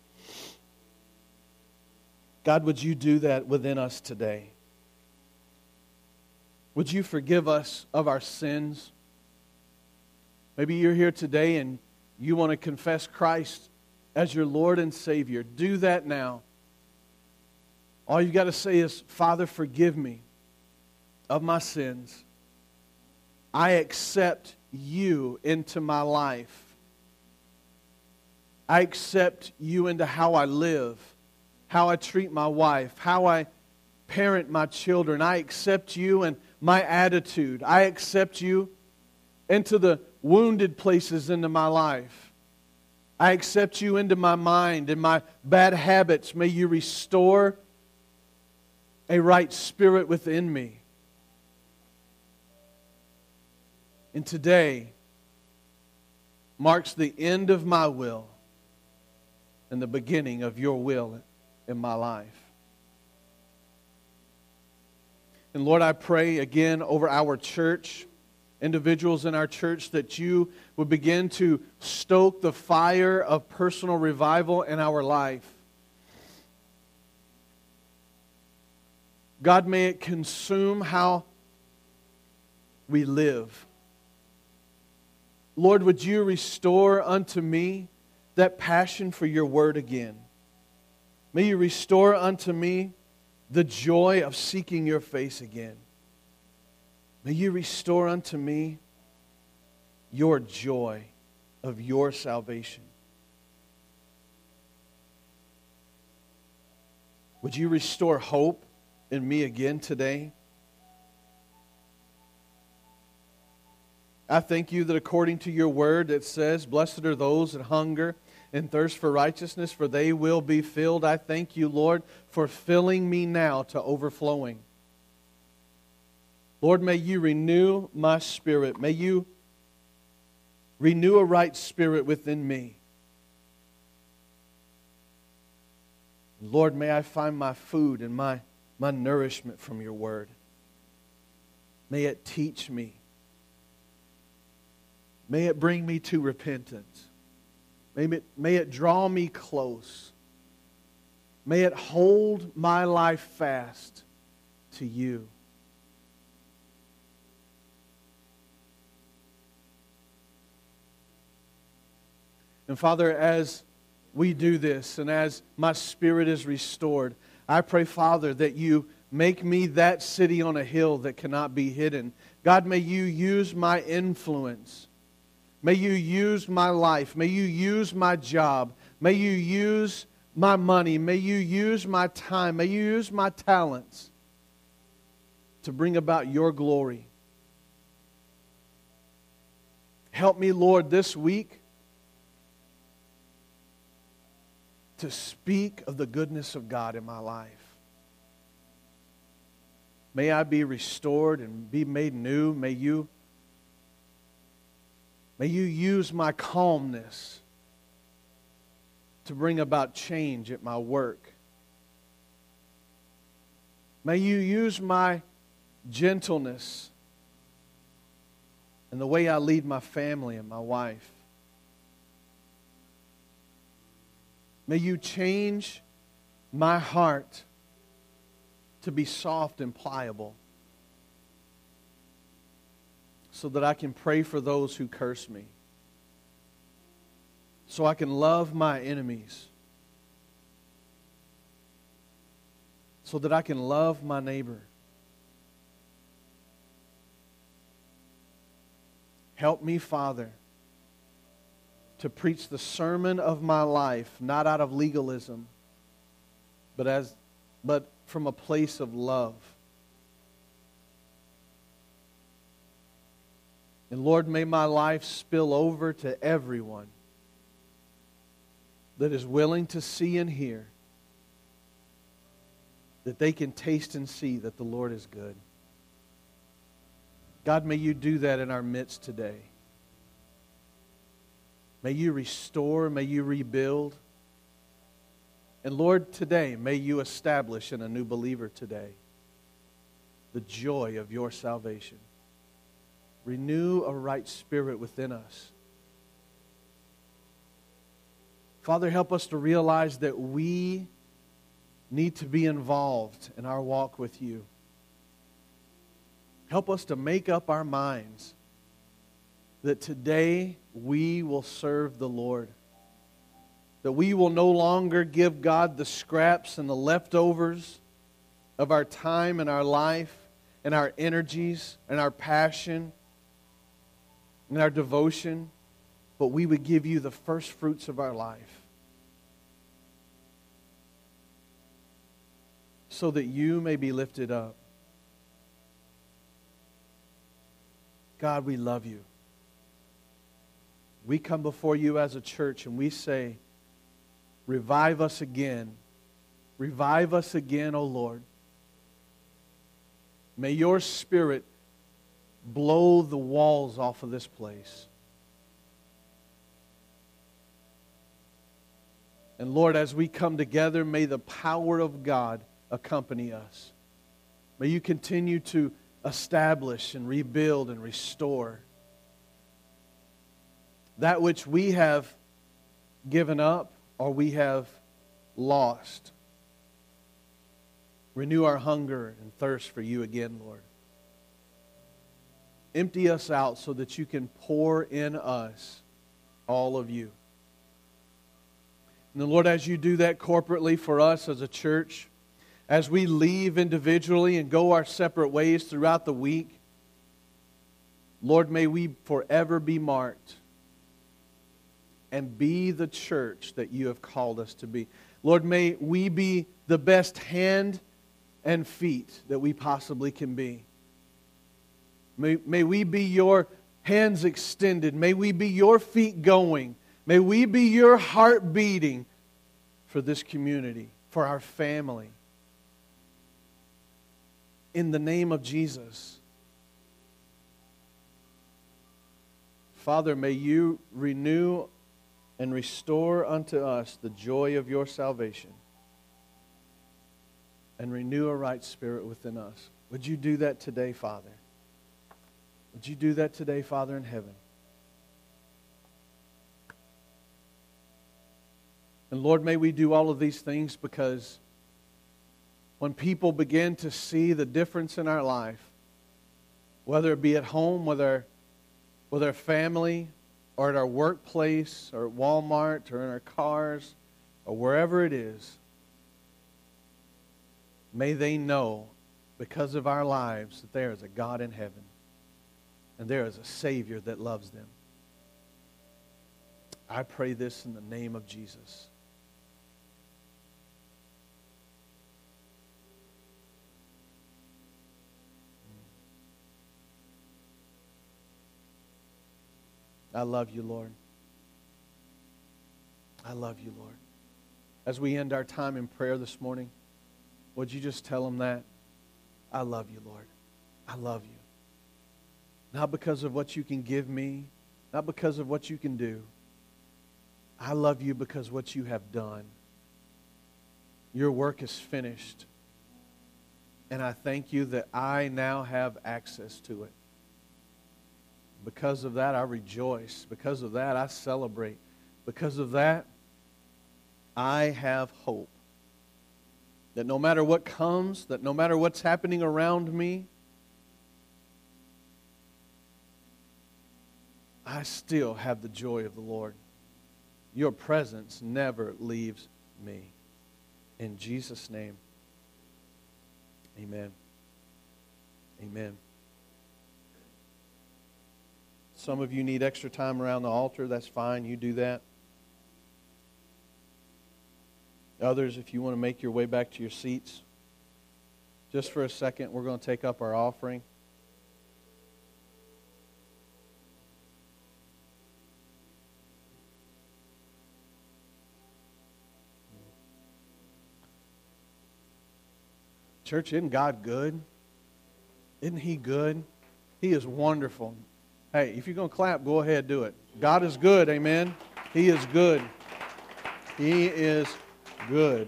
God, would you do that within us today? Would you forgive us of our sins? Maybe you're here today and you want to confess Christ as your Lord and Savior. Do that now. All you've got to say is, Father, forgive me of my sins. I accept you into my life. I accept you into how I live, how I treat my wife, how I parent my children. I accept you and my attitude. I accept you into the wounded places into my life. I accept you into my mind and my bad habits. May you restore a right spirit within me. And today marks the end of my will and the beginning of your will in my life. And Lord, I pray again over our church, individuals in our church, that you would begin to stoke the fire of personal revival in our life. God, may it consume how we live. Lord, would you restore unto me that passion for your word again? May you restore unto me the joy of seeking your face again. May you restore unto me your joy of your salvation. Would you restore hope in me again today? I thank you that according to your word it says, blessed are those that hunger and thirst for righteousness, for they will be filled. I thank you, Lord, for filling me now to overflowing. Lord, may you renew my spirit. May you renew a right spirit within me. Lord, may I find my food and my nourishment from your word. May it teach me. May it bring me to repentance. May it draw me close. May it hold my life fast to you. And Father, as we do this and as my spirit is restored, I pray, Father, that you make me that city on a hill that cannot be hidden. God, may you use my influence. May you use my life. May you use my job. May you use my money. May you use my time. May you use my talents to bring about your glory. Help me, Lord, this week to speak of the goodness of God in my life. May I be restored and be made new. May you use my calmness to bring about change at my work. May you use my gentleness and the way I lead my family and my wife. May you change my heart to be soft and pliable, so that I can pray for those who curse me, so I can love my enemies, so that I can love my neighbor. Help me, Father, to preach the sermon of my life, not out of legalism, but from a place of love. And Lord, may my life spill over to everyone that is willing to see and hear, that they can taste and see that the Lord is good. God, may you do that in our midst today. May you restore, may you rebuild. And Lord, today, may you establish in a new believer today the joy of your salvation. Renew a right spirit within us. Father, help us to realize that we need to be involved in our walk with you. Help us to make up our minds that today we will serve the Lord. That we will no longer give God the scraps and the leftovers of our time and our life and our energies and our passion and our devotion, but we would give you the first fruits of our life so that you may be lifted up. God, we love you. We come before you as a church and we say, revive us again. Revive us again, O Lord. May your Spirit blow the walls off of this place. And Lord, as we come together, may the power of God accompany us. May you continue to establish and rebuild and restore that which we have given up or we have lost. Renew our hunger and thirst for you again, Lord. Empty us out so that you can pour in us all of you. And then, Lord, as you do that corporately for us as a church, as we leave individually and go our separate ways throughout the week, Lord, may we forever be marked and be the church that you have called us to be. Lord, may we be the best hand and feet that we possibly can be. May we be your hands extended. May we be your feet going. May we be your heart beating for this community, for our family. In the name of Jesus. Father, may you renew and restore unto us the joy of your salvation and renew a right spirit within us. Would you do that today, Father? Would you do that today, Father in heaven? And Lord, may we do all of these things because when people begin to see the difference in our life, whether it be at home, with our family, or at our workplace, or at Walmart, or in our cars, or wherever it is, may they know, because of our lives, that there is a God in heaven, and there is a Savior that loves them. I pray this in the name of Jesus. I love you, Lord. I love you, Lord. As we end our time in prayer this morning, would you just tell them that? I love you, Lord. I love you. Not because of what you can give me, not because of what you can do. I love you because what you have done. Your work is finished. And I thank you that I now have access to it. Because of that, I rejoice. Because of that, I celebrate. Because of that, I have hope. That no matter what comes, that no matter what's happening around me, I still have the joy of the Lord. Your presence never leaves me. In Jesus' name, amen. Amen. Some of you need extra time around the altar. That's fine. You do that. Others, if you want to make your way back to your seats, just for a second, we're going to take up our offering. Church, isn't God good? Isn't He good? He is wonderful. Hey, if you're going to clap, go ahead, do it. God is good, amen? He is good. He is good.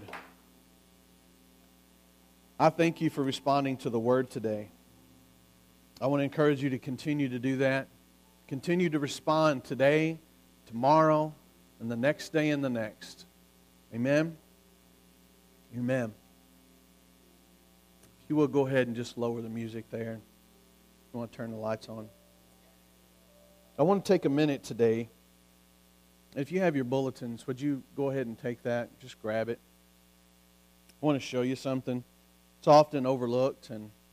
I thank you for responding to the Word today. I want to encourage you to continue to do that. Continue to respond today, tomorrow, and the next day and the next. Amen? Amen. If you will, go ahead and just lower the music there. I want to turn the lights on. I want to take a minute today. If you have your bulletins, would you go ahead and take that? Just grab it. I want to show you something. It's often overlooked,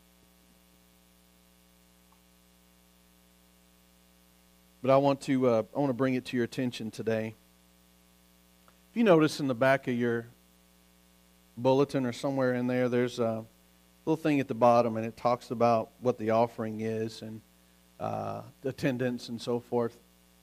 but I want to bring it to your attention today. If you notice in the back of your bulletin or somewhere in there, there's a little thing at the bottom, and it talks about what the offering is and attendance and so forth.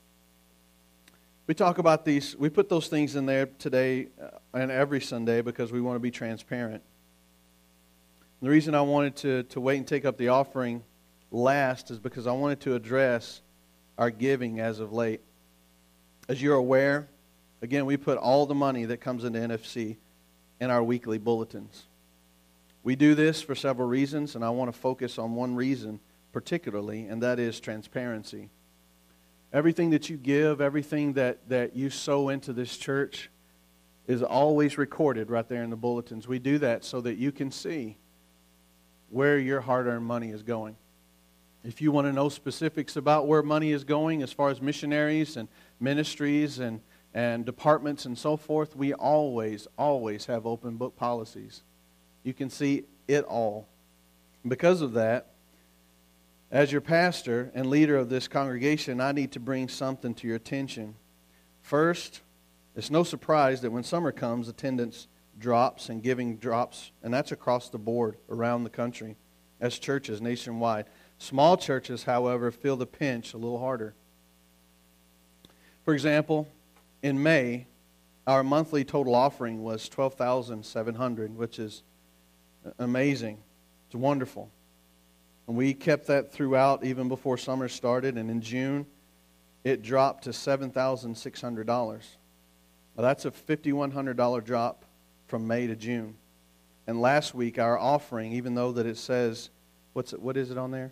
We talk about these. We put those things in there today and every Sunday because we want to be transparent. And the reason I wanted to wait and take up the offering last is because I wanted to address our giving as of late. As you're aware, again, we put all the money that comes into NFC in our weekly bulletins. We do this for several reasons, and I want to focus on one reason particularly, and that is transparency. Everything that you give, everything that you sow into this church is always recorded right there in the bulletins. We do that so that you can see where your hard-earned money is going. If you want to know specifics about where money is going as far as missionaries and ministries and departments and so forth, we always have open book policies. You can see it all. Because of that, as your pastor and leader of this congregation, I need to bring something to your attention. First, it's no surprise that when summer comes, attendance drops and giving drops, and that's across the board around the country as churches nationwide. Small churches, however, feel the pinch a little harder. For example, in May, our monthly total offering was $12,700, which is amazing. It's wonderful. And we kept that throughout even before summer started, and in June, it dropped to $7,600. Well, that's a $5,100 drop from May to June. And last week, our offering, even though that it says, what is it on there?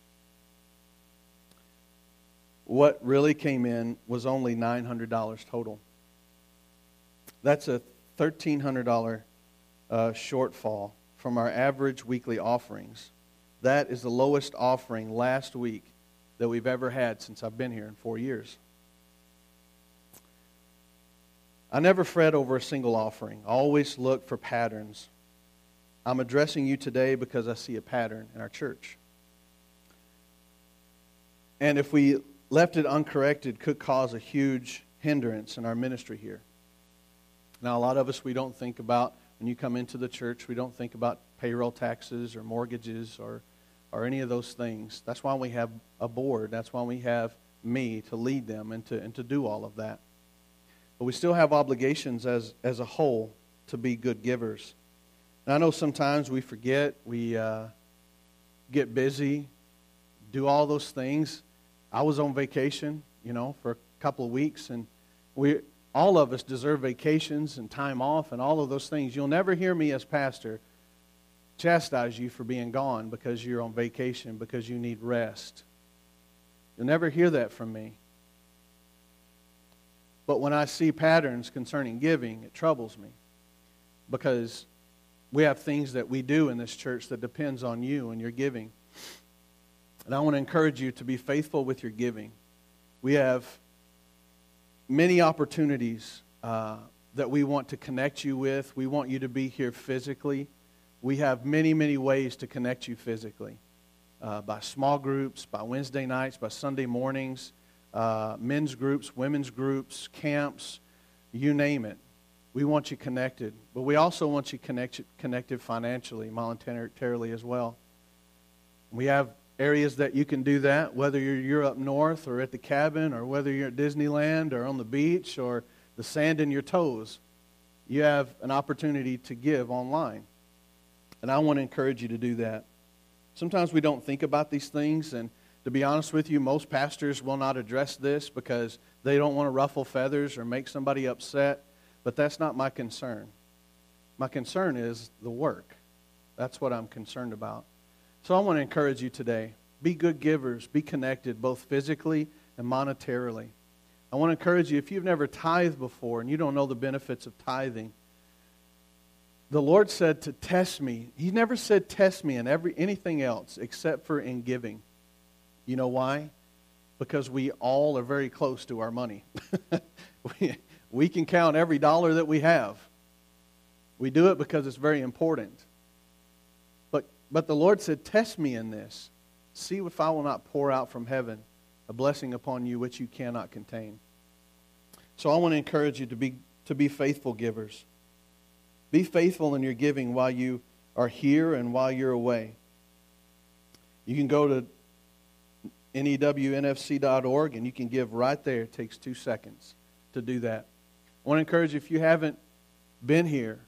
What really came in was only $900 total. That's a $1,300 shortfall from our average weekly offerings. That is the lowest offering last week that we've ever had since I've been here in 4 years. I never fret over a single offering. I always look for patterns. I'm addressing you today because I see a pattern in our church. And if we left it uncorrected, could cause a huge hindrance in our ministry here. Now, a lot of us, we don't think about, when you come into the church, we don't think about payroll taxes or mortgages or any of those things. That's why we have a board. That's why we have me to lead them and to do all of that. But we still have obligations as a whole to be good givers. And I know sometimes we forget, we get busy, do all those things. I was on vacation, for a couple of weeks, and all of us deserve vacations and time off and all of those things. You'll never hear me as pastor chastise you for being gone because you're on vacation, because you need rest. You'll never hear that from me. But when I see patterns concerning giving, it troubles me because we have things that we do in this church that depends on you and your giving. And I want to encourage you to be faithful with your giving. We have many opportunities that we want to connect you with. We want you to be here physically. We have many, many ways to connect you physically. By small groups, by Wednesday nights, by Sunday mornings, men's groups, women's groups, camps, you name it. We want you connected. But we also want you connected financially, monetarily as well. We have areas that you can do that, whether you're up north or at the cabin or whether you're at Disneyland or on the beach or the sand in your toes. You have an opportunity to give online. And I want to encourage you to do that. Sometimes we don't think about these things, and to be honest with you, most pastors will not address this because they don't want to ruffle feathers or make somebody upset, but that's not my concern. My concern is the work. That's what I'm concerned about. So I want to encourage you today. Be good givers. Be connected both physically and monetarily. I want to encourage you, if you've never tithed before and you don't know the benefits of tithing, the Lord said to test me. He never said test me in anything else except for in giving. You know why? Because we all are very close to our money. we can count every dollar that we have. We do it because it's very important. But the Lord said, test me in this. See if I will not pour out from heaven a blessing upon you which you cannot contain. So I want to encourage you to be faithful givers. Be faithful in your giving while you are here and while you're away. You can go to newnfc.org and you can give right there. It takes 2 seconds to do that. I want to encourage you, if you haven't been here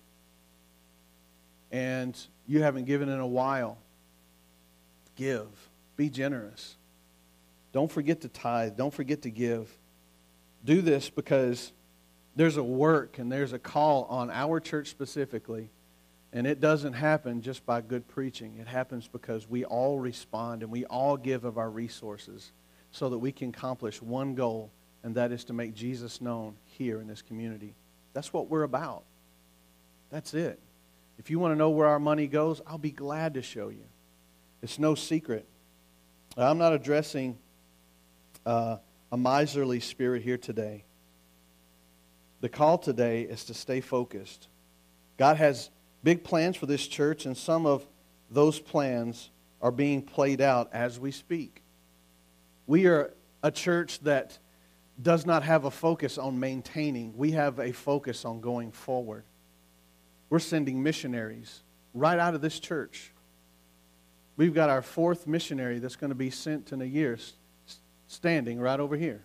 and you haven't given in a while, give. Be generous. Don't forget to tithe. Don't forget to give. Do this because there's a work and there's a call on our church specifically, and it doesn't happen just by good preaching. It happens because we all respond and we all give of our resources so that we can accomplish one goal, and that is to make Jesus known here in this community. That's what we're about. That's it. If you want to know where our money goes, I'll be glad to show you. It's no secret. I'm not addressing a miserly spirit here today. The call today is to stay focused. God has big plans for this church, and some of those plans are being played out as we speak. We are a church that does not have a focus on maintaining. We have a focus on going forward. We're sending missionaries right out of this church. We've got our 4th missionary that's going to be sent in a year, standing right over here.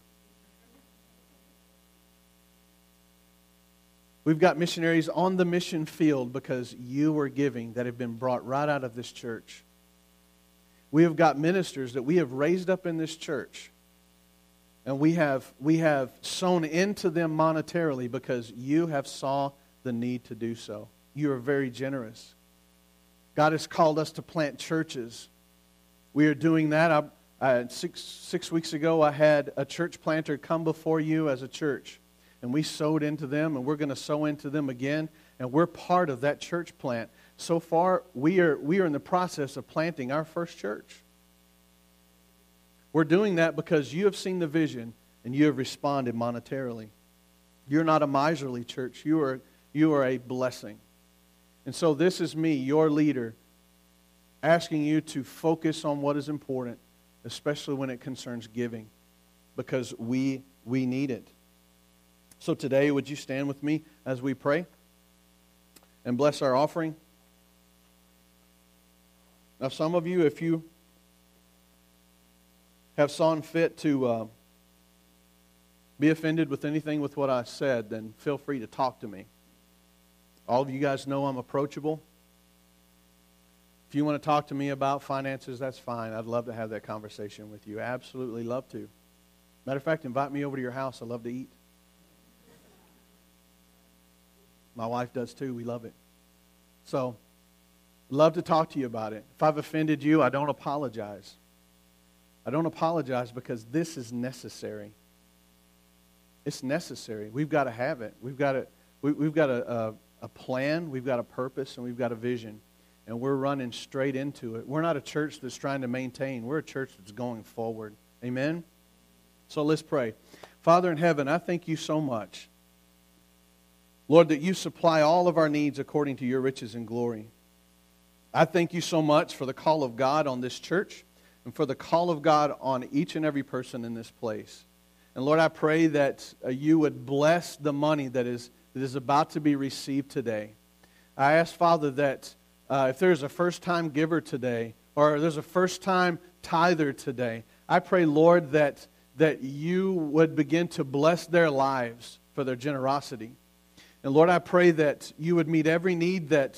We've got missionaries on the mission field because you are giving that have been brought right out of this church. We have got ministers that we have raised up in this church, and we have sown into them monetarily because you have saw the need to do so. You are very generous. God has called us to plant churches. We are doing that. Six weeks ago, I had a church planter come before you as a church. And we sowed into them, and we're going to sow into them again. And we're part of that church plant. So far, we are in the process of planting our first church. We're doing that because you have seen the vision, and you have responded monetarily. You're not a miserly church. You are a blessing. And so this is me, your leader, asking you to focus on what is important, especially when it concerns giving, because we need it. So today, would you stand with me as we pray and bless our offering? Now, some of you, if you have saw fit to be offended with anything with what I said, then feel free to talk to me. All of you guys know I'm approachable. If you want to talk to me about finances, that's fine. I'd love to have that conversation with you. Absolutely love to. Matter of fact, invite me over to your house. I love to eat. My wife does too. We love it. So, love to talk to you about it. If I've offended you, I don't apologize. I don't apologize because this is necessary. It's necessary. We've got to have it. We've got a plan, we've got a purpose, and we've got a vision. And we're running straight into it. We're not a church that's trying to maintain. We're a church that's going forward. Amen? So let's pray. Father in heaven, I thank you so much, Lord, that you supply all of our needs according to your riches and glory. I thank you so much for the call of God on this church and for the call of God on each and every person in this place. And Lord, I pray that you would bless the money that is about to be received today. I ask, Father, that if there's a first-time giver today or there's a first-time tither today, I pray, Lord, that you would begin to bless their lives for their generosity. And Lord, I pray that you would meet every need that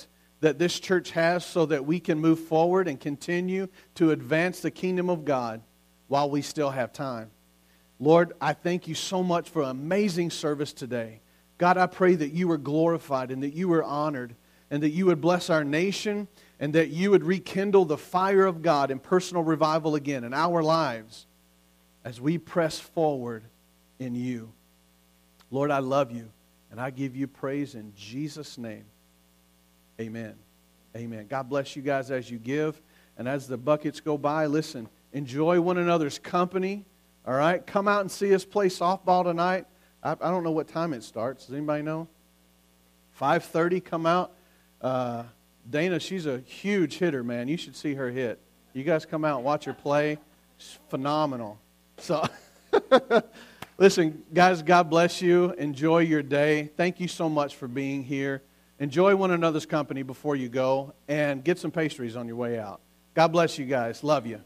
that this church has so that we can move forward and continue to advance the kingdom of God while we still have time. Lord, I thank you so much for an amazing service today. God, I pray that you were glorified and that you were honored and that you would bless our nation and that you would rekindle the fire of God in personal revival again in our lives as we press forward in you. Lord, I love you and I give you praise in Jesus' name. Amen. Amen. God bless you guys as you give. And as the buckets go by, listen, enjoy one another's company. All right? Come out and see us play softball tonight. I don't know what time it starts. Does anybody know? 5:30, come out. Dana, she's a huge hitter, man. You should see her hit. You guys come out and watch her play. She's phenomenal. So, listen, guys, God bless you. Enjoy your day. Thank you so much for being here. Enjoy one another's company before you go, and get some pastries on your way out. God bless you guys. Love you.